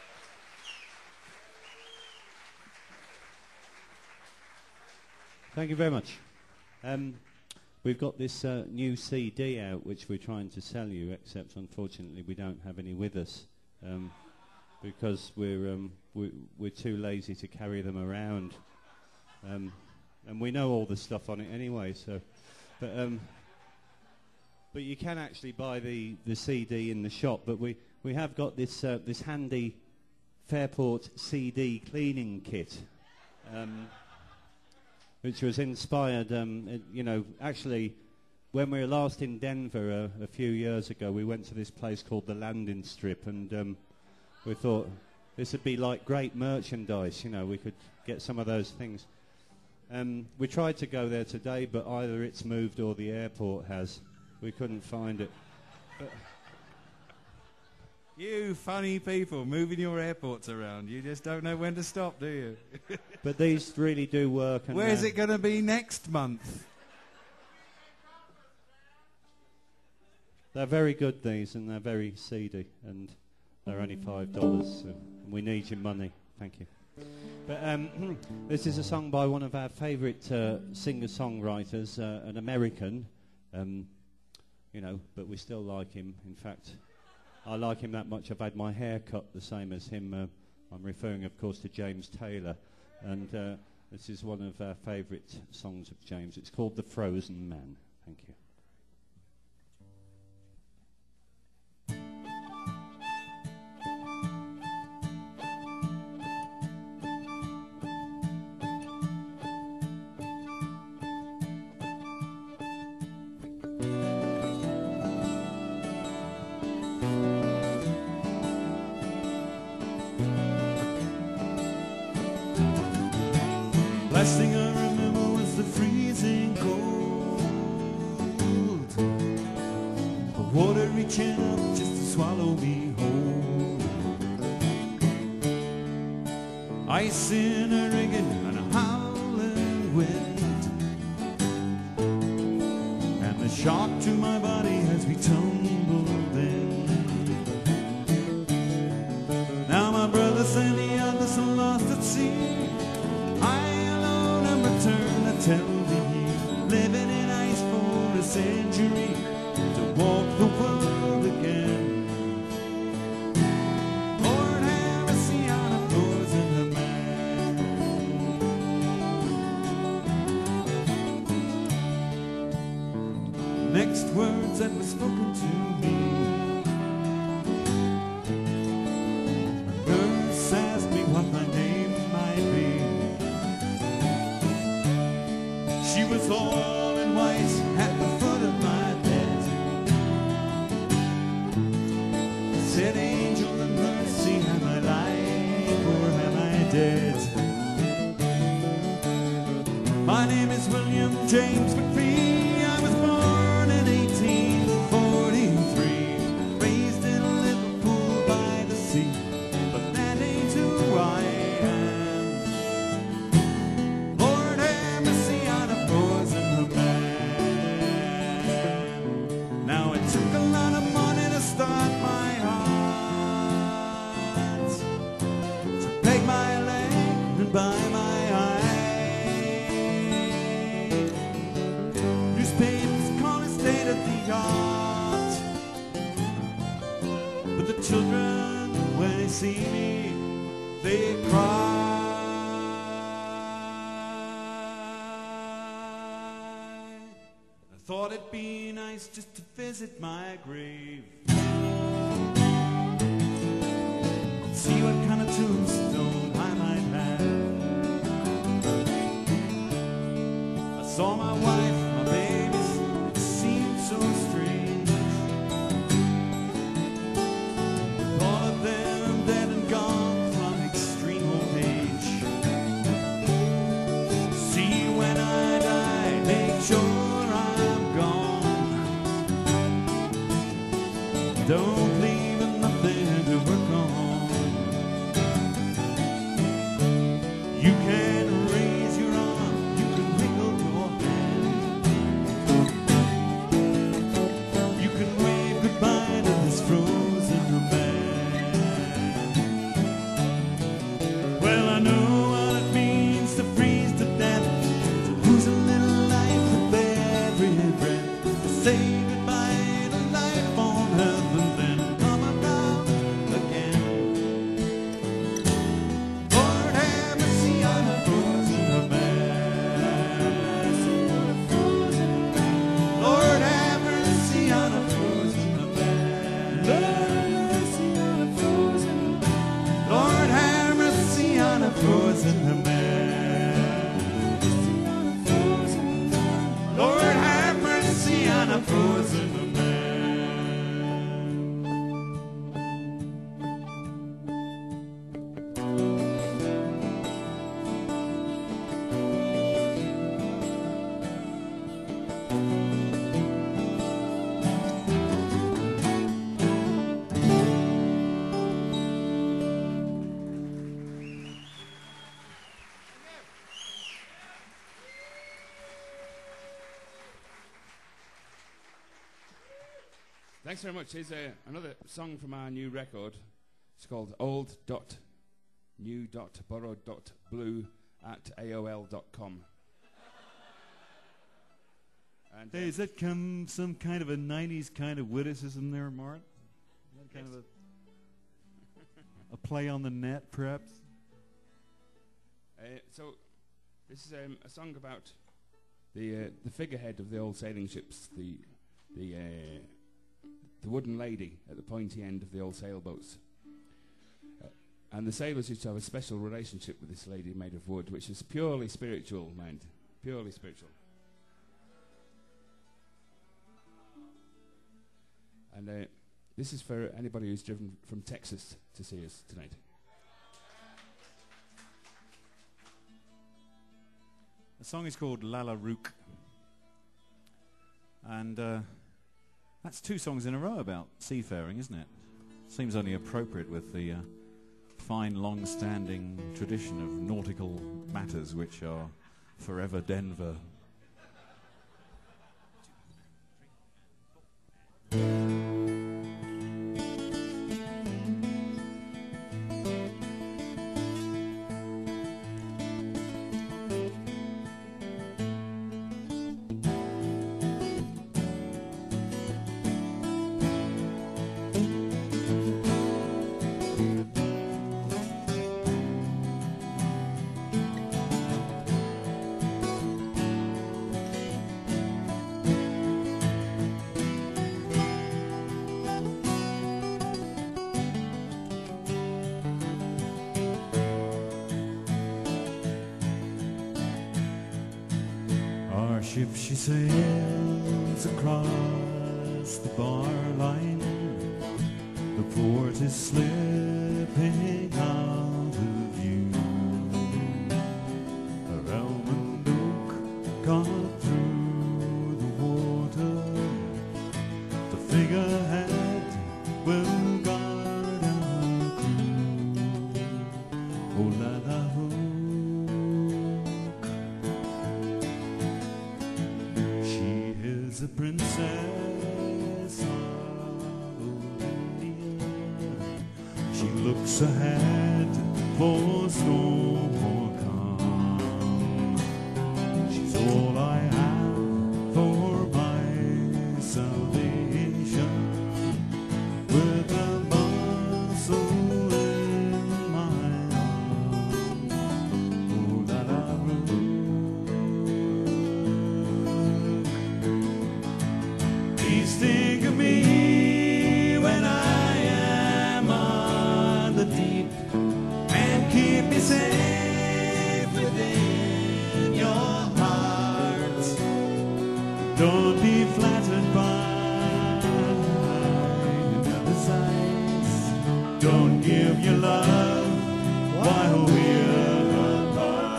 Thank you very much. Um, we've got this uh, new C D out which we're trying to sell you, except unfortunately we don't have any with us um, because we're, um, we're we're too lazy to carry them around, um, and we know all the stuff on it anyway. So, but um, but you can actually buy the, the C D in the shop. But we, we have got this uh, this handy Fairport C D cleaning kit. Um, which was inspired, um, it, you know, actually, when we were last in Denver uh, a few years ago, we went to this place called the Landing Strip, and um, we thought this would be like great merchandise, you know, we could get some of those things. Um, we tried to go there today, but either it's moved or the airport has. We couldn't find it. But you funny people moving your airports around. You just don't know when to stop, do you? But these really do work. And where's uh, it going to be next month? They're very good, these, and they're very seedy, and they're only five dollars. So, and we need your money. Thank you. But um, this is a song by one of our favourite uh, singer-songwriters, uh, an American, um, you know, but we still like him. In fact, I like him that much. I've had my hair cut the same as him. Uh, I'm referring, of course, to James Taylor. And uh, this is one of our favourite songs of James. It's called The Frozen Man. Thank you. Last thing I remember was the freezing cold, the water reaching up just to swallow me whole, ice in a rigging and a howling wind, and the shock to my body as we tumbled in. Now my brothers and the others are lost at sea. Turn to tell thee, living in ice for a century, to walk the world again. Lord have mercy on a frozen man. Next words that were spoken to me, a nurse asked me what my name might be. She was all in white at the foot of my bed. Said, angel of mercy, am I alive or am I dead? My name is William James McPhee. I was born in eighteen forty-three, raised in Liverpool by the sea, but that ain't who I am. Start my heart to peg my leg and buy my eye. Newspapers call it state of the art, but the children, when they see me, they cry. I thought it'd be nice just to visit my grave, see what kind of tombstone I might have. I saw my wife, my babies, it seemed so strange. All of them dead and gone from extreme old age. See, when I die, make sure I'm gone. Don't leave nothing to work on. You can raise your arm, you can wiggle your hand, thanks very much. Here's uh, another song from our new record. It's called Old Dot New Dot Borrowed Dot Blue at A O L dot com. And, Hey, uh, is that come some kind of a nineties kind of witticism there, Mart? Is that kind Yes. of a, a play on the net, perhaps? Uh, so, this is um, a song about the uh, the figurehead of the old sailing ships, the the uh, the wooden lady at the pointy end of the old sailboats. Uh, and the sailors used to have a special relationship with this lady made of wood, which is purely spiritual, mind, purely spiritual. And uh, this is for anybody who's driven from Texas to see us tonight. The song is called Lalla Rook. And uh, that's two songs in a row about seafaring, isn't it? Seems only appropriate with the uh, fine, long-standing tradition of nautical matters which are forever Denver. Our ship, she sails across the bar line. The port is slipping out of view. A Almond Oak got through the water. The figurehead will guard our crew. Oh, la la, oh. She is a princess of old India. She looks ahead for no more calm. She's all I have for my salvation. With a muscle in my arm. Oh, la la, please think of me when I am on the deep, and keep me safe within your heart. Don't be flattered by another's eyes. Don't give your love while we're apart.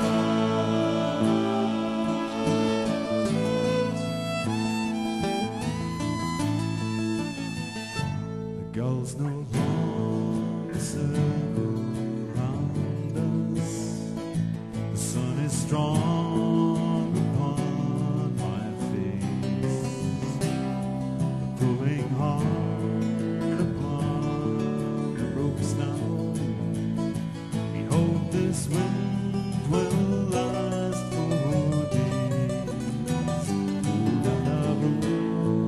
The gulls no longer circle round us. The sun is strong upon my face, pulling hard upon the ropes now. We hope this wind will last for days. Ooh, la, la, ooh.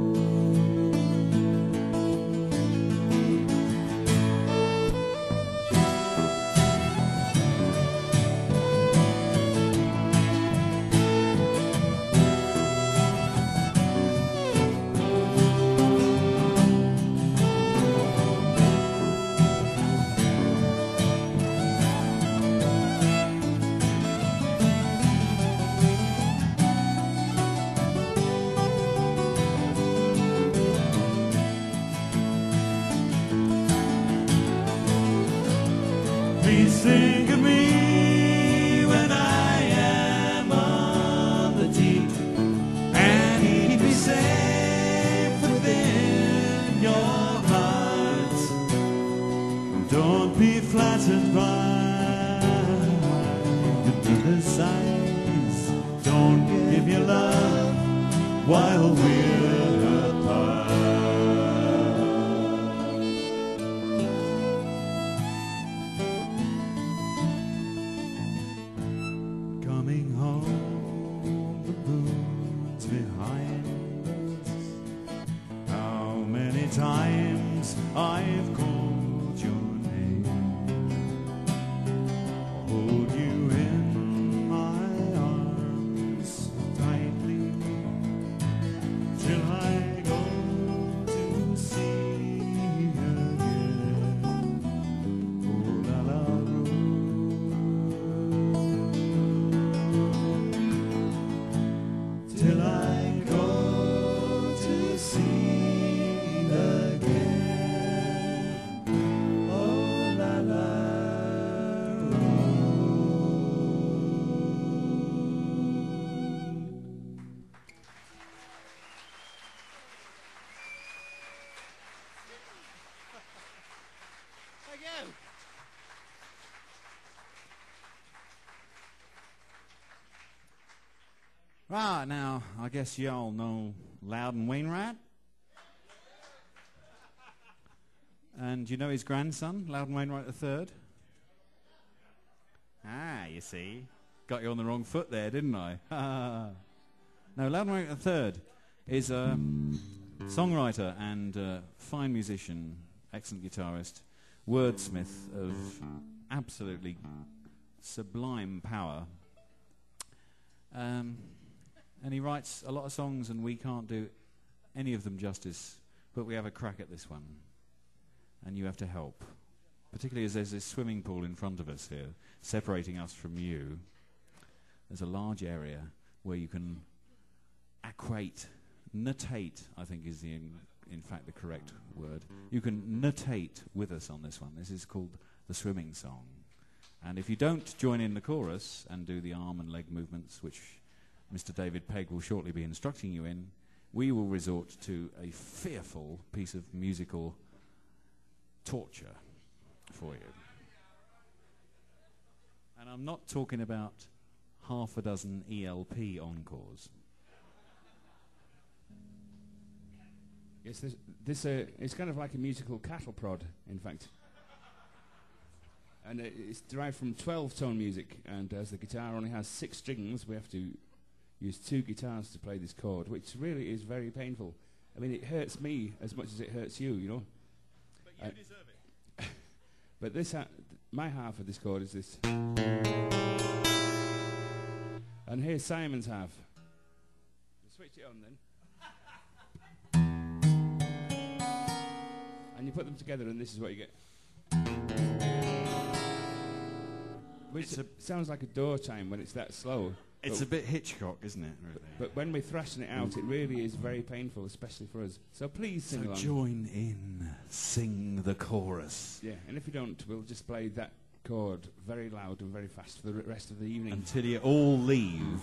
Please think of me when I am on the deep, and keep me safe within your heart. Don't be flattered by another's eyes. Don't give your love while we're apart. coming home, the moon's behind us. How many times I've called your name, hold you in my arms so tightly, till I go to sea again. Oh la la road, till I go to sea again. Oh la la road. Thank you. Right, now, I guess y'all know Loudon Wainwright. And you know his grandson, Loudon Wainwright the third? Ah, you see. Got you on the wrong foot there, didn't I? No, Loudon Wainwright the third is a songwriter and uh, fine musician, excellent guitarist, wordsmith of absolutely sublime power. Um, and he writes a lot of songs, and we can't do any of them justice, but we have a crack at this one. And you have to help, particularly as there's this swimming pool in front of us here, separating us from you. There's a large area where you can aquate, notate, I think is the in, in fact the correct word. You can notate with us on this one. This is called the swimming song. And if you don't join in the chorus and do the arm and leg movements, which Mister David Pegg will shortly be instructing you in, we will resort to a fearful piece of musical torture for you. And I'm not talking about half a dozen E L P encores. Yes, this, this uh, it's kind of like a musical cattle prod, in fact. And uh, it's derived from twelve-tone music, and as the guitar only has six strings, we have to use two guitars to play this chord, which really is very painful. I mean, it hurts me as much as it hurts you, you know. But you Uh, deserve it. But this, ha- my half of this chord is this. And here's Simon's half. Switch it on then. And you put them together, and this is what you get. Which It's a- sounds like a door chime when it's that slow. It's but, a bit Hitchcock, isn't it, really? but when we're thrashing it out, it really is very painful, especially for us. So please sing So along. join in, sing the chorus. Yeah, and if you don't, we'll just play that chord very loud and very fast for the rest of the evening. Until you all leave.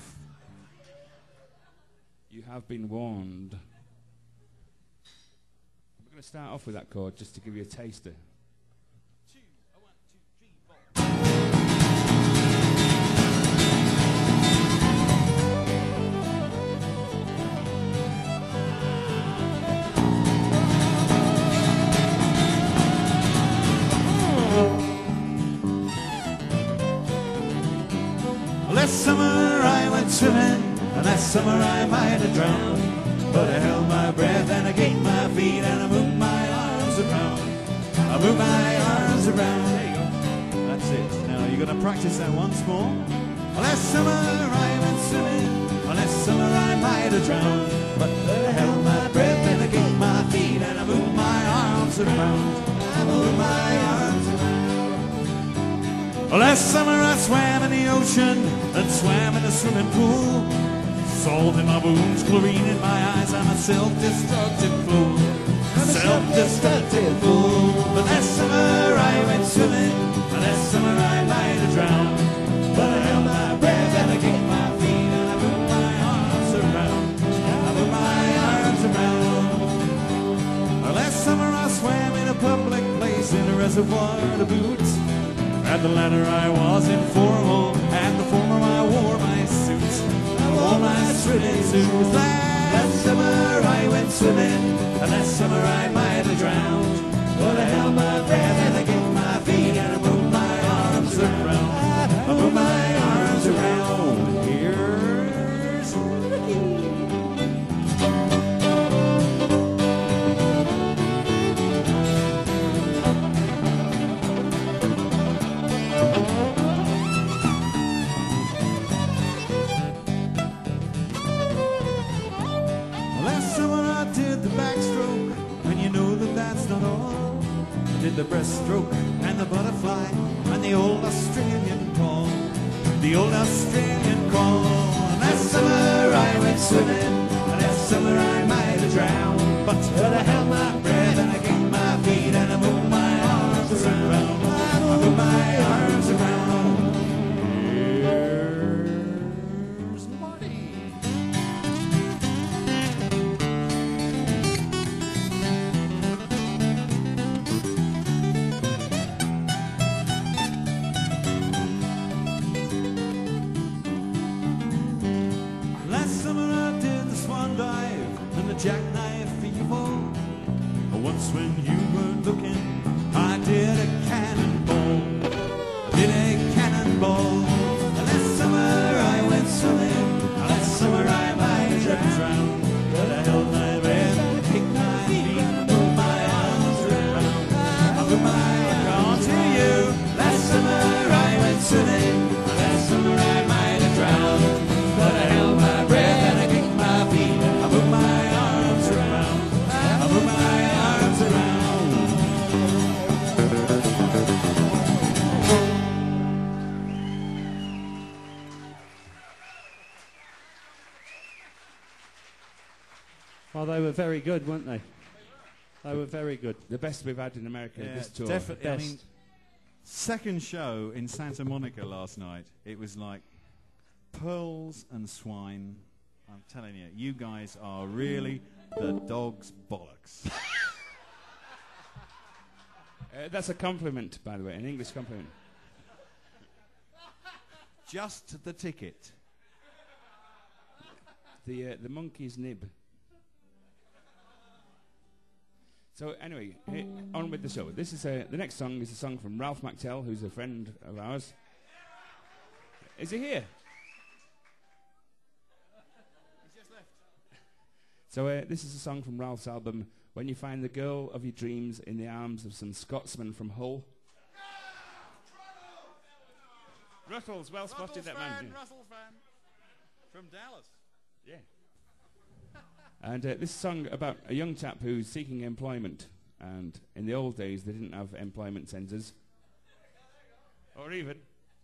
You have been warned. We're going to start off with that chord just to give you a taster. Last summer I went swimming, and last summer I might have drowned, but I held my breath and I gained my feet and I moved my arms around. I moved my arms around. There you go. That's it. Now you're going to practice that once more. Last summer I went swimming, and last summer I might have drowned, but I held my breath and I gained my feet and I moved my arms around. I moved my arms around. Last summer I swam in the ocean and swam in a swimming pool. Salt in my wounds, chlorine in my eyes, I'm a self-destructive fool. I'm a self-destructive fool. But last summer I went swimming, and last summer I might have drowned, but I held my breath and I gained my feet and I moved my arms around. I moved my arms around. Last summer I swam in a public place in a reservoir to boot. At the latter I was informal, at the former I wore my suit. I wore my swimming suit. Last summer I went swimming, and last summer I might have drowned, but I held my breath and I gained my feet and I moved my arms around. I moved my arms around. with the breaststroke and the butterfly and the old Australian call. The old Australian call. Last summer I went swimming, last summer I might have drowned, but I held my breath and I kicked my feet and I moved my arms around. I moved my arms around. Here's Marty. Last summer I did the swan dive and the jackknife fever. Once when you weren't looking, I did a cannonball. Did a cannonball. Last summer I went swimming. Last summer I might have drowned, but I held my breath and kicked my feet and moved my arms around. I moved my arms to you. Last summer I went swimming. Last summer I might have drowned, but I held my breath and I kicked my feet. I moved my arms around. I moved my arms around. Well, they were very good, weren't they? They were very good. The best we've had in America Yeah, this tour. definitely. I Best. mean, second show in Santa Monica last night, it was like pearls and swine. I'm telling you, you guys are really the dog's bollocks. Uh, that's a compliment, by the way, an English compliment. Just the ticket. The uh, the monkey's nib. So anyway, he- on with the show. This is a, the next song is a song from Ralph McTell, who's a friend of ours. Is he here? He's just left. So uh, this is a song from Ralph's album, When You Find the Girl of Your Dreams in the Arms of Some Scotsman from Hull. Russell's well spotted, that man. yeah. Russell fan. From Dallas. Yeah. And uh, this song about a young chap who's seeking employment. And in the old days, they didn't have employment centres. Or even.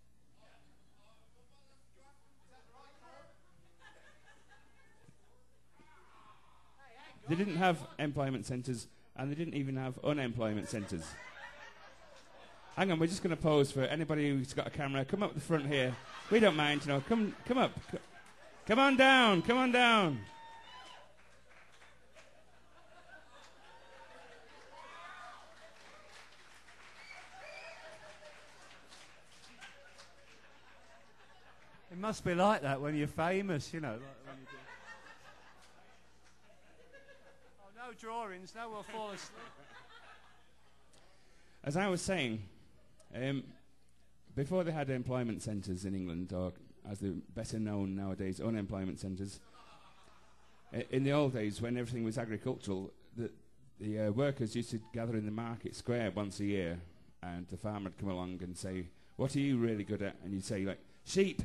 They didn't have employment centres, and they didn't even have unemployment centres. Hang on, we're just going to pose for anybody who's got a camera. Come up the front here. We don't mind, you know. Come, come up. C- come on down. Come on down. It must be like that when you're famous, you know. Like when you do. Oh, no drawings, no, we'll fall asleep. As I was saying, um, before they had employment centres in England, or as they're better known nowadays, unemployment centres, i- in the old days when everything was agricultural, the, the uh, workers used to gather in the market square once a year, and the farmer would come along and say, "What are you really good at?" And you'd say, like, "Sheep."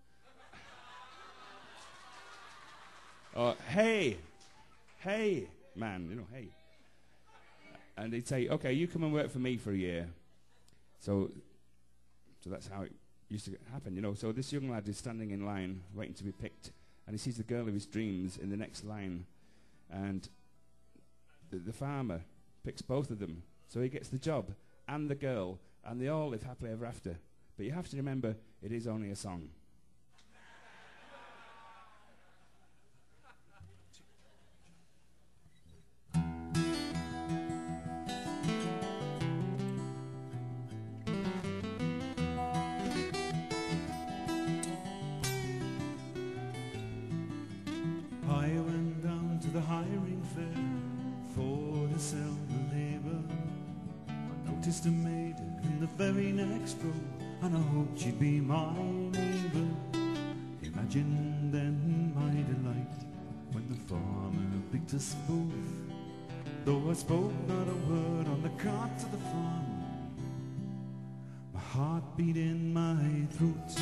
Or, "Hey, hey, man," you know, "Hey." And he'd say, "Okay, you come and work for me for a year." So, so that's how it used to happen, you know. So this young lad is standing in line, waiting to be picked, and he sees the girl of his dreams in the next line, and the, the farmer picks both of them, so he gets the job and the girl, and they all live happily ever after. But you have to remember, it is only a song. I went down to the hiring fair for to sell the labour. I noticed a maid in the very next row, and I hoped she'd be my neighbour. Imagine then my delight when the farmer picked us both. Though I spoke not a word on the cart to the farm, my heart beat in my throat.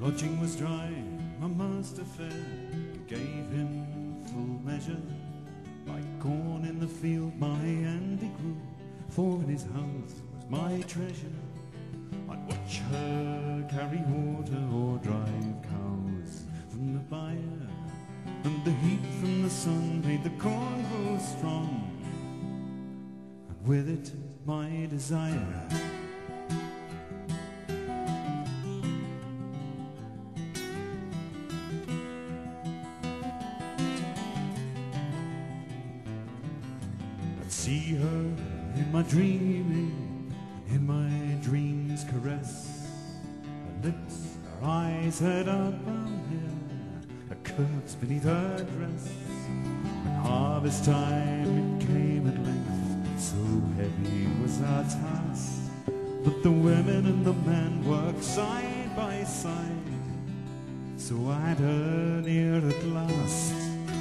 lodging was dry, my master fair gave him full measure. Like corn in the field my Andy grew, for in his house was my treasure. I'd watch her carry water or drive cows from the byre, and the heat from the sun made the corn grow strong, and with it my desire. See her in my dreaming, in my dreams caress. Her lips, her eyes, her dark brown hair, her curves beneath her dress. When harvest time it came at length, so heavy was our task, that the women and the men worked side by side. So I had her near at last.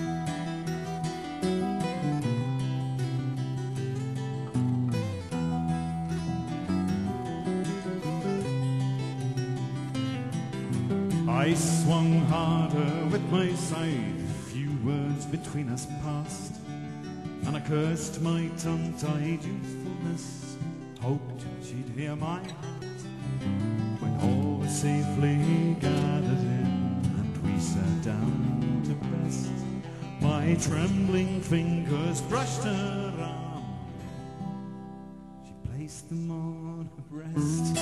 I swung harder with my side, few words between us passed, and I cursed my tongue-tied youthfulness, hoped she'd hear my heart. When all was safely gathered in, and we sat down to rest, my trembling fingers brushed her arm, she placed them on her breast.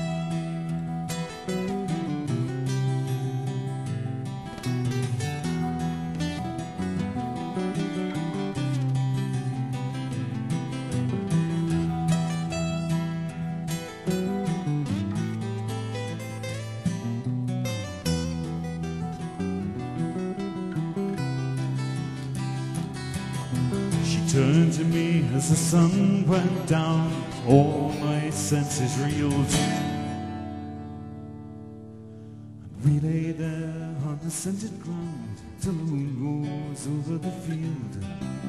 Turned to me as the sun went down, all my senses reeled. And we lay there on the scented ground till the moon rose over the field.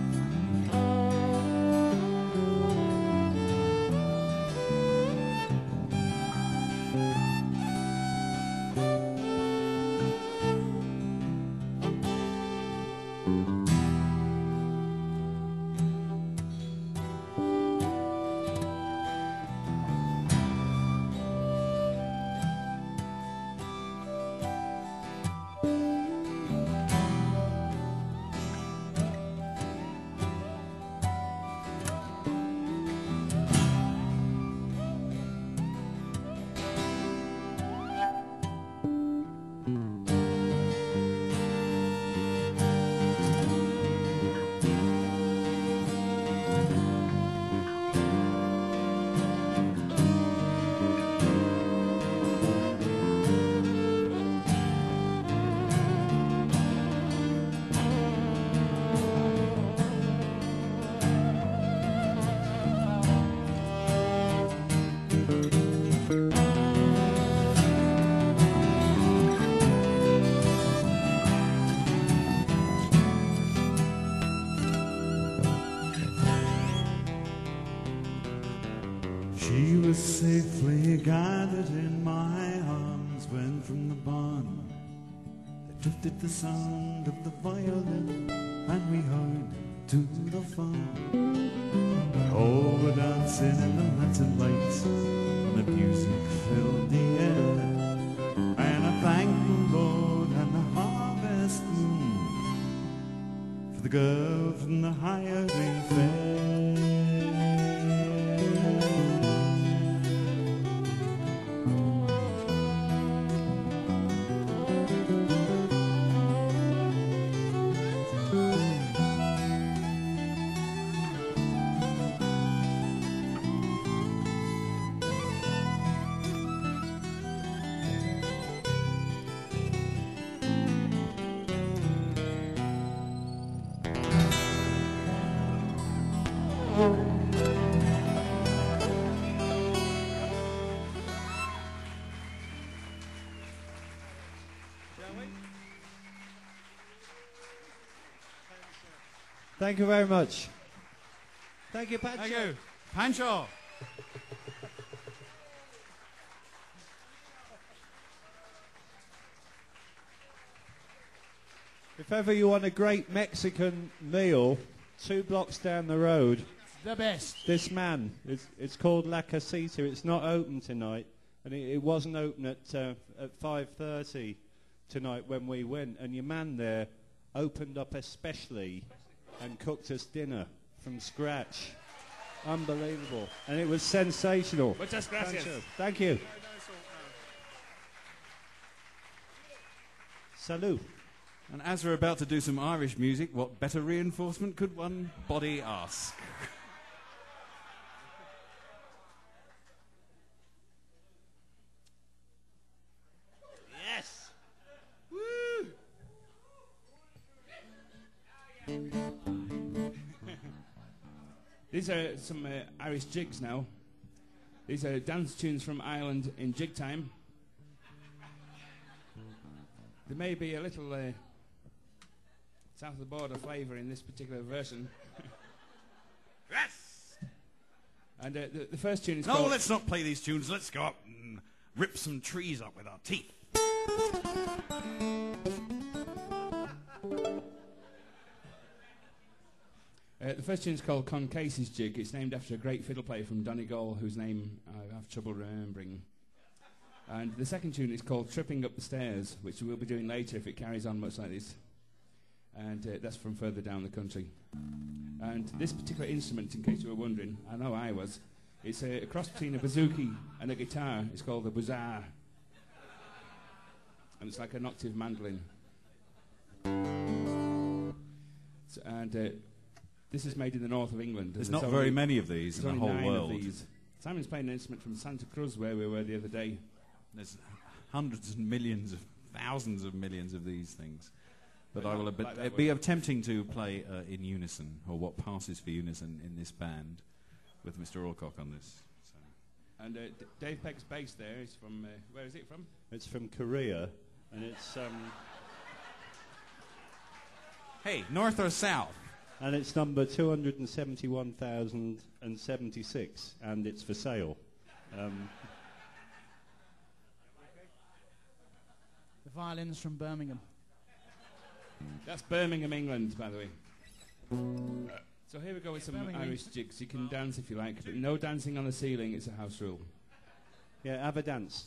She was safely gathered in my arms when from the barn there drifted the sound of the violin, and we hurried to the farm. All were dancing in the lantern light, and the music filled the air. And I thanked the Lord and the harvest moon for the girl from the hiring fair. Thank you very much. Thank you, Pancho. Thank you. Pancho. If ever you want a great Mexican meal, two blocks down the road, The best. this man, it's, it's called La Casita. It's not open tonight, and it, it wasn't open at uh, at five thirty tonight when we went. And your man there opened up especially and cooked us dinner from scratch. Unbelievable, and it was sensational. Muchas gracias. Thank you. Thank you. Salud. And as we're about to do some Irish music, what better reinforcement could one body ask? Yes. These are some uh, Irish jigs now. These are dance tunes from Ireland in jig time. There may be a little uh, south of the border flavour in this particular version. Yes! And uh, the, the first tune is No, called... let's not play these tunes. Let's go up and rip some trees up with our teeth. Uh, the first tune is called Con Casey's Jig. It's named after a great fiddle player from Donegal, whose name I have trouble remembering. And the second tune is called Tripping Up the Stairs, which we'll be doing later if it carries on much like this. And uh, that's from further down the country. And this particular instrument, in case you were wondering, I know I was, it's a, a cross between a bouzouki and a guitar. It's called the bouzar. And it's like an octave mandolin. So, and uh, this is made in the north of England. There's and not very many of these in there's the only whole nine world. of these. Simon's playing an instrument from Santa Cruz, where we were the other day. There's hundreds and millions of, thousands of millions of these things. But I will ab- like that it'd be one. attempting to play uh, in unison, or what passes for unison in this band, with Mister Alcock on this. So. And uh, D- Dave Peck's bass there is from, uh, where is it from? It's from Korea, and it's um, Hey, north or south? and it's number two hundred and seventy-one thousand and seventy-six, and it's for sale. Um, The violins from Birmingham. That's Birmingham, England, by the way. So here we go with some Birmingham. Irish jigs. You can dance if you like, but no dancing on the ceiling. It's a house rule. yeah, have a dance.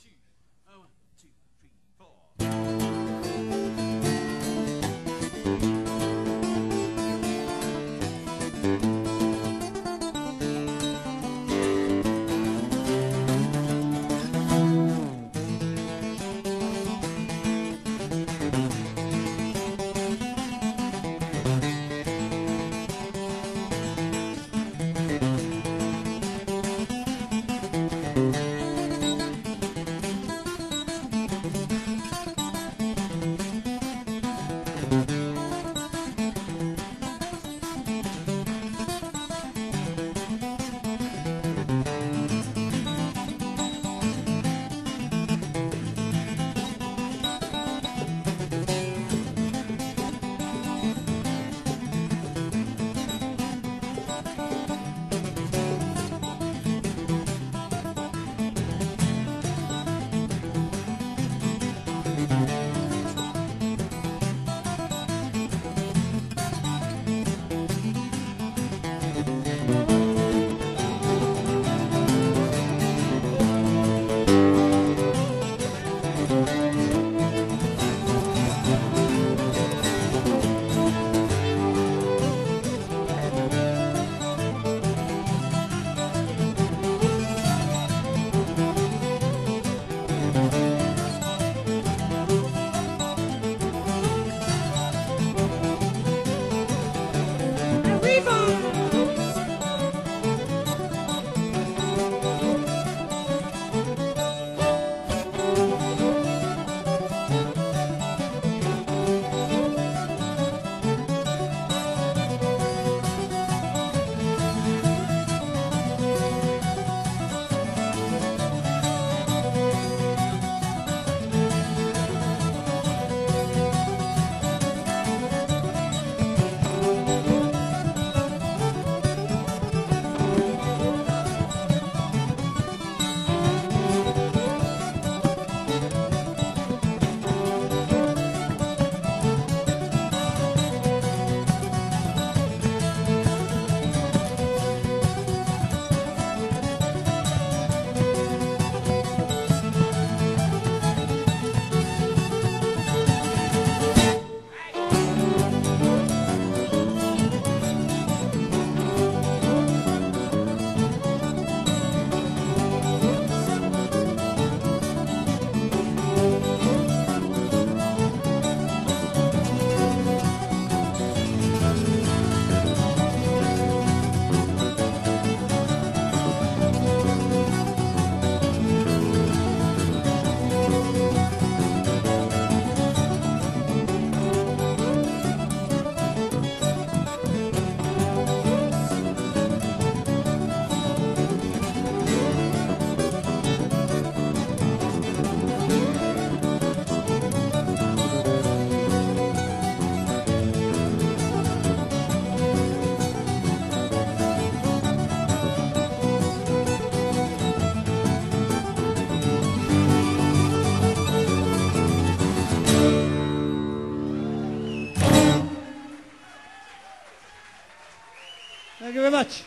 Thank you very much.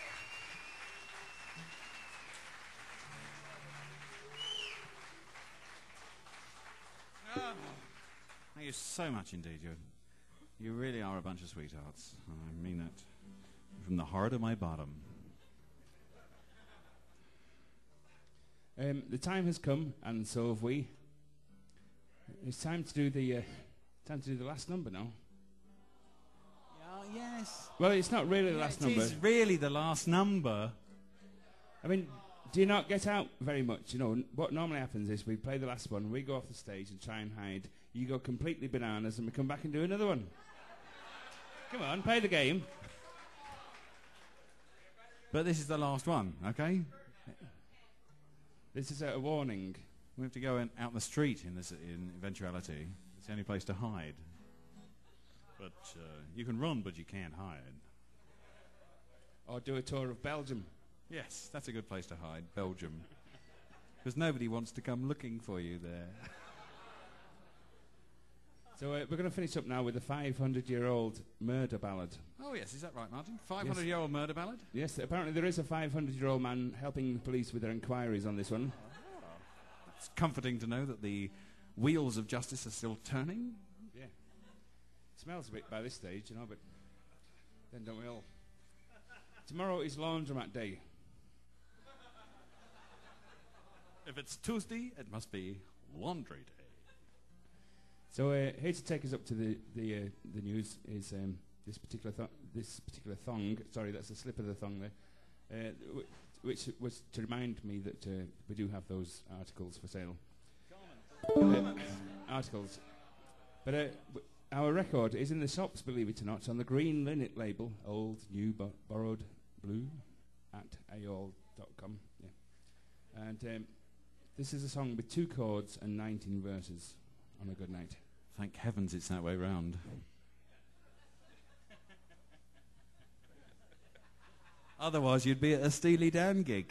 Thank you so much indeed. You, you really are a bunch of sweethearts. I mean that from the heart of my bottom. Um, the time has come, and so have we. It's time to do the uh, time to do the last number now. Oh, yes. Well, it's not really the Yeah, last it number. is really the last number. I mean, do you not get out very much? You know, n- what normally happens is we play the last one, we go off the stage and try and hide. You go completely bananas, and we come back and do another one. Come on, play the game. But this is the last one, okay? This is a, a warning. We have to go in, out in the street in this in eventuality. It's the only place to hide. But uh, you can run, but you can't hide. Or do a tour of Belgium. Yes, that's a good place to hide, Belgium. Because nobody wants to come looking for you there. So uh, we're going to finish up now with a five hundred year old murder ballad. Oh, yes, is that right, Martin? five hundred year old murder ballad? Yes, apparently there is a five hundred year old man helping the police with their inquiries on this one. It's comforting to know that the wheels of justice are still turning. Yeah. Smells a bit by this stage, you know, but then don't we all? Tomorrow is laundromat day. If it's Tuesday, it must be laundry day. So uh, here to take us up to the the uh, the news is um, this particular th- this particular thong. Sorry, that's a slip of the thong there, uh, w- which was to remind me that uh, we do have those articles for sale. Uh, articles, but uh, w- our record is in the shops, believe it or not, on the green linnet label, old, new, bo- borrowed, blue, at A O L dot com. Yeah, and um, this is a song with two chords and nineteen verses on a good night. Thank heavens it's that way round. Otherwise you'd be at a Steely Dan gig.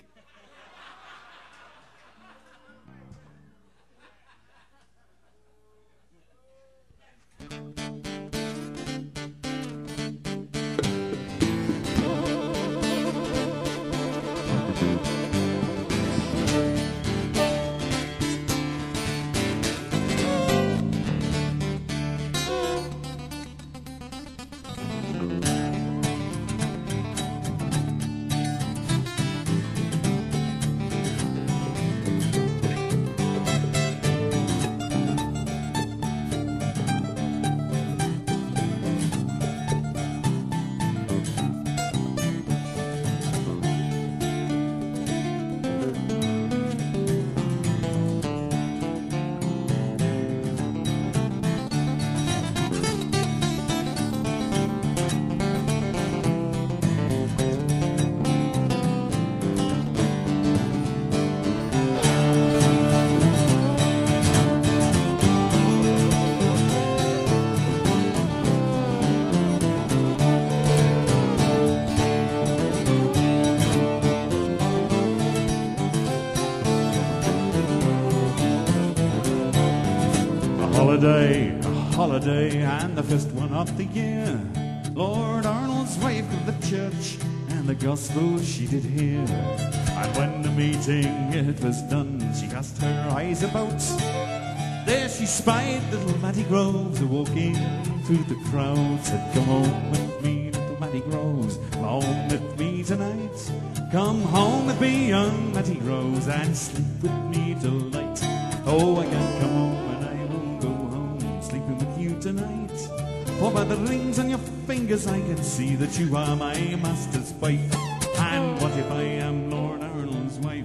Holiday, a holiday, and the first one of the year. Lord Arnold's wife of the church, and the gospel she did hear. And when the meeting it was done, she cast her eyes about. There she spied little Matty Groves walking through the crowd. Said, "Come home with me, little Matty Groves, come home with me tonight. Come home with me, young Matty Groves, and sleep with me tonight. Oh, I can't come home and I won't go home, sleeping with you tonight. For by the rings on your fingers I can see that you are my master's wife. And what if I am Lord Arnold's wife?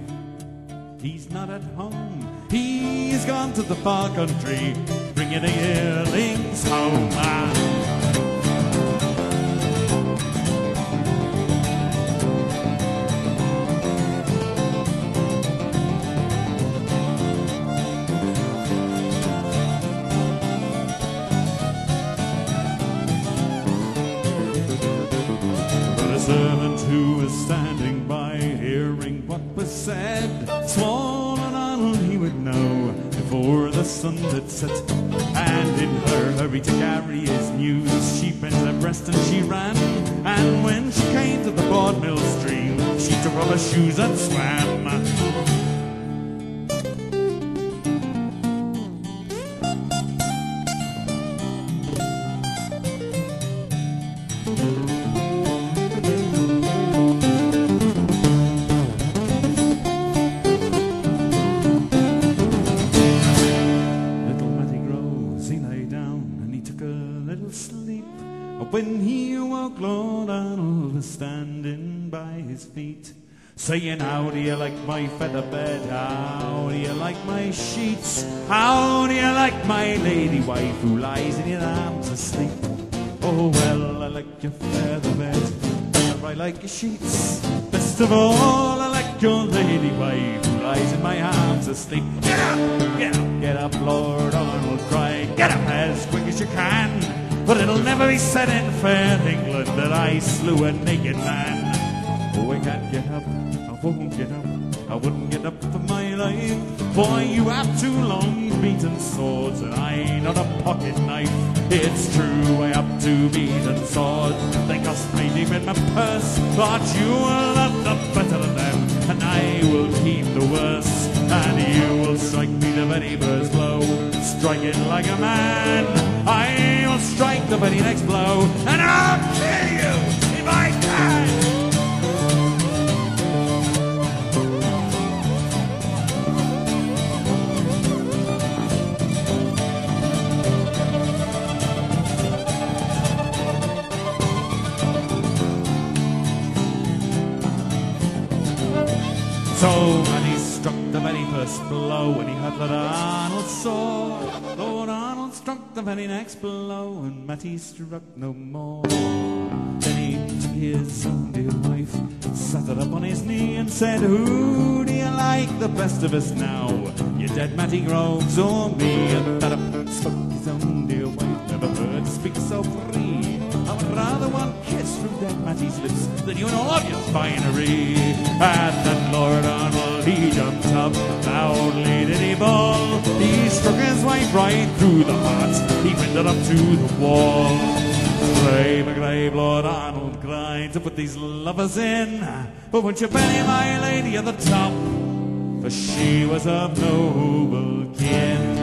He's not at home, he's gone to the far country, bringing the yearlings home. Ah. Servant who was standing by, hearing what was said, swore on Arnold he would know before the sun had set. And in her hurry to carry his news, she bent her breast and she ran, And when she came to the Board Mill stream, she took off her shoes and swam. When he awoke, Lord Arnold was standing by his feet, saying, how do you like my feather bed? How do you like my sheets? How do you like my lady wife who lies in your arms asleep? Oh, well, I like your feather bed, and I like your sheets. Best of all, I like your lady wife who lies in my arms asleep. Get up, get up, get up, Lord Arnold cried. Get up as quick as you can. But it'll never be said in fair England that I slew a naked man. Oh, I can't get up, I won't get up, I wouldn't get up for my life. Boy, you have two long beaten swords, and I not a pocket knife. It's true, I have two beaten swords, they cost me deep in my purse. But you will have the better of them, and I will keep the worse. And you will strike me the very first blow, strike it like a man. I will strike the very next blow, and I'll kill you if I can. So when he struck the very first blow, and he heard Lord Arnold saw, Lord Arnold struck the very next blow, and Matty struck no more. Then he took his own dear wife, sat her up on his knee, and said, who do you like the best of us now? You dead Matty Groves or me? And that up spoke his own dear wife, never heard speak so free. I would rather one kiss from dead Matty's lips than you and all of your finery. And then Lord Arnold, he jumped up, loudly did he bawl. He struck his wife right through the heart, he pinned her up to the wall. Grave a grave, Lord Arnold cried, to put these lovers in. But won't you bury my lady at the top, for she was of noble kin.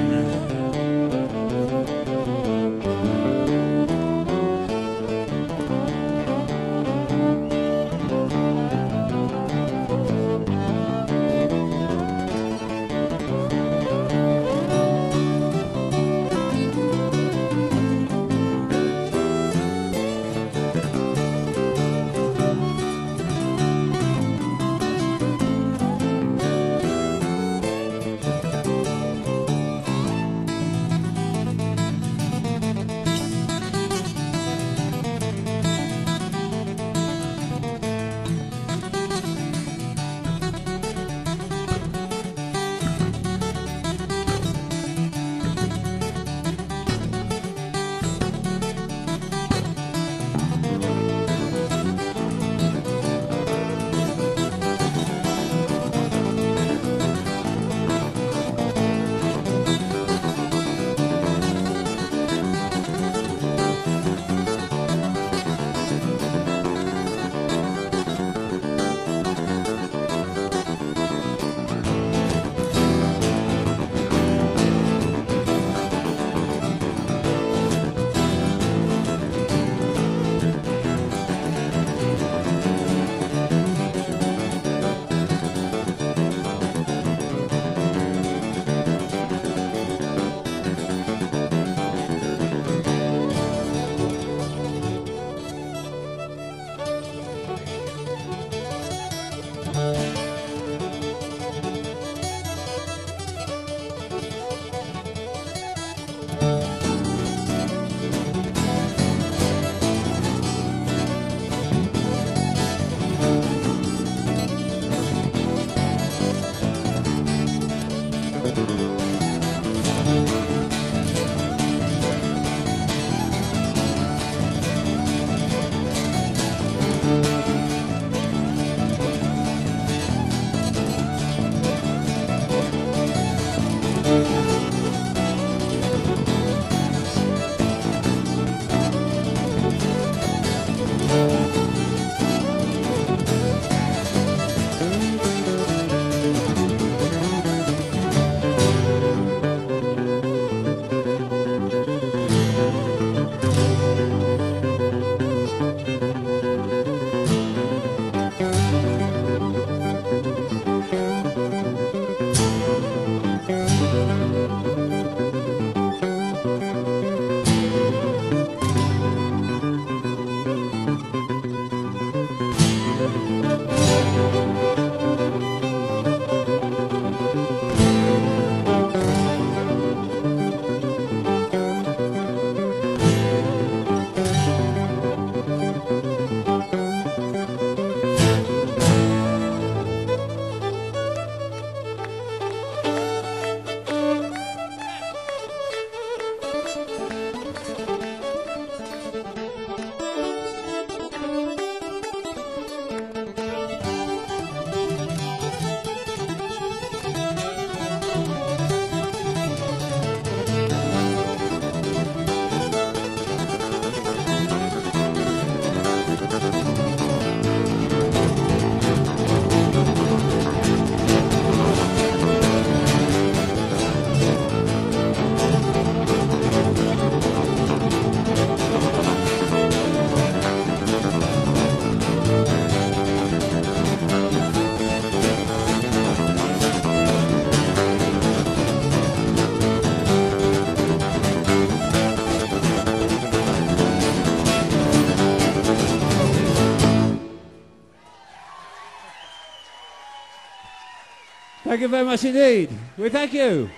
Thank you very much indeed. We thank you.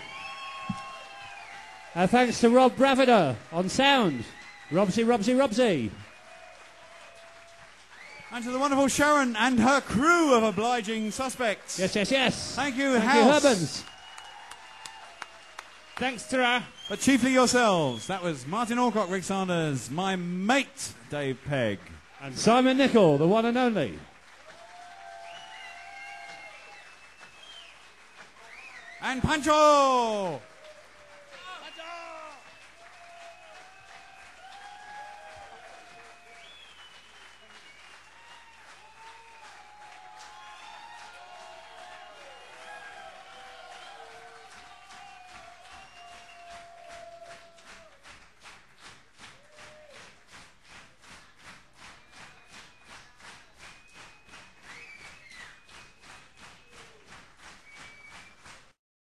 Uh, thanks to Rob Bravida on sound. Robsy, Robsy, Robsy. And to the wonderful Sharon and her crew of obliging suspects. Yes, yes, yes. Thank you, Thank House. you, Herbans. Thanks, Tara. But chiefly yourselves. That was Martin Alcock, Rick Sanders, my mate, Dave Pegg. And Simon Nicol, the one and only. And Pancho!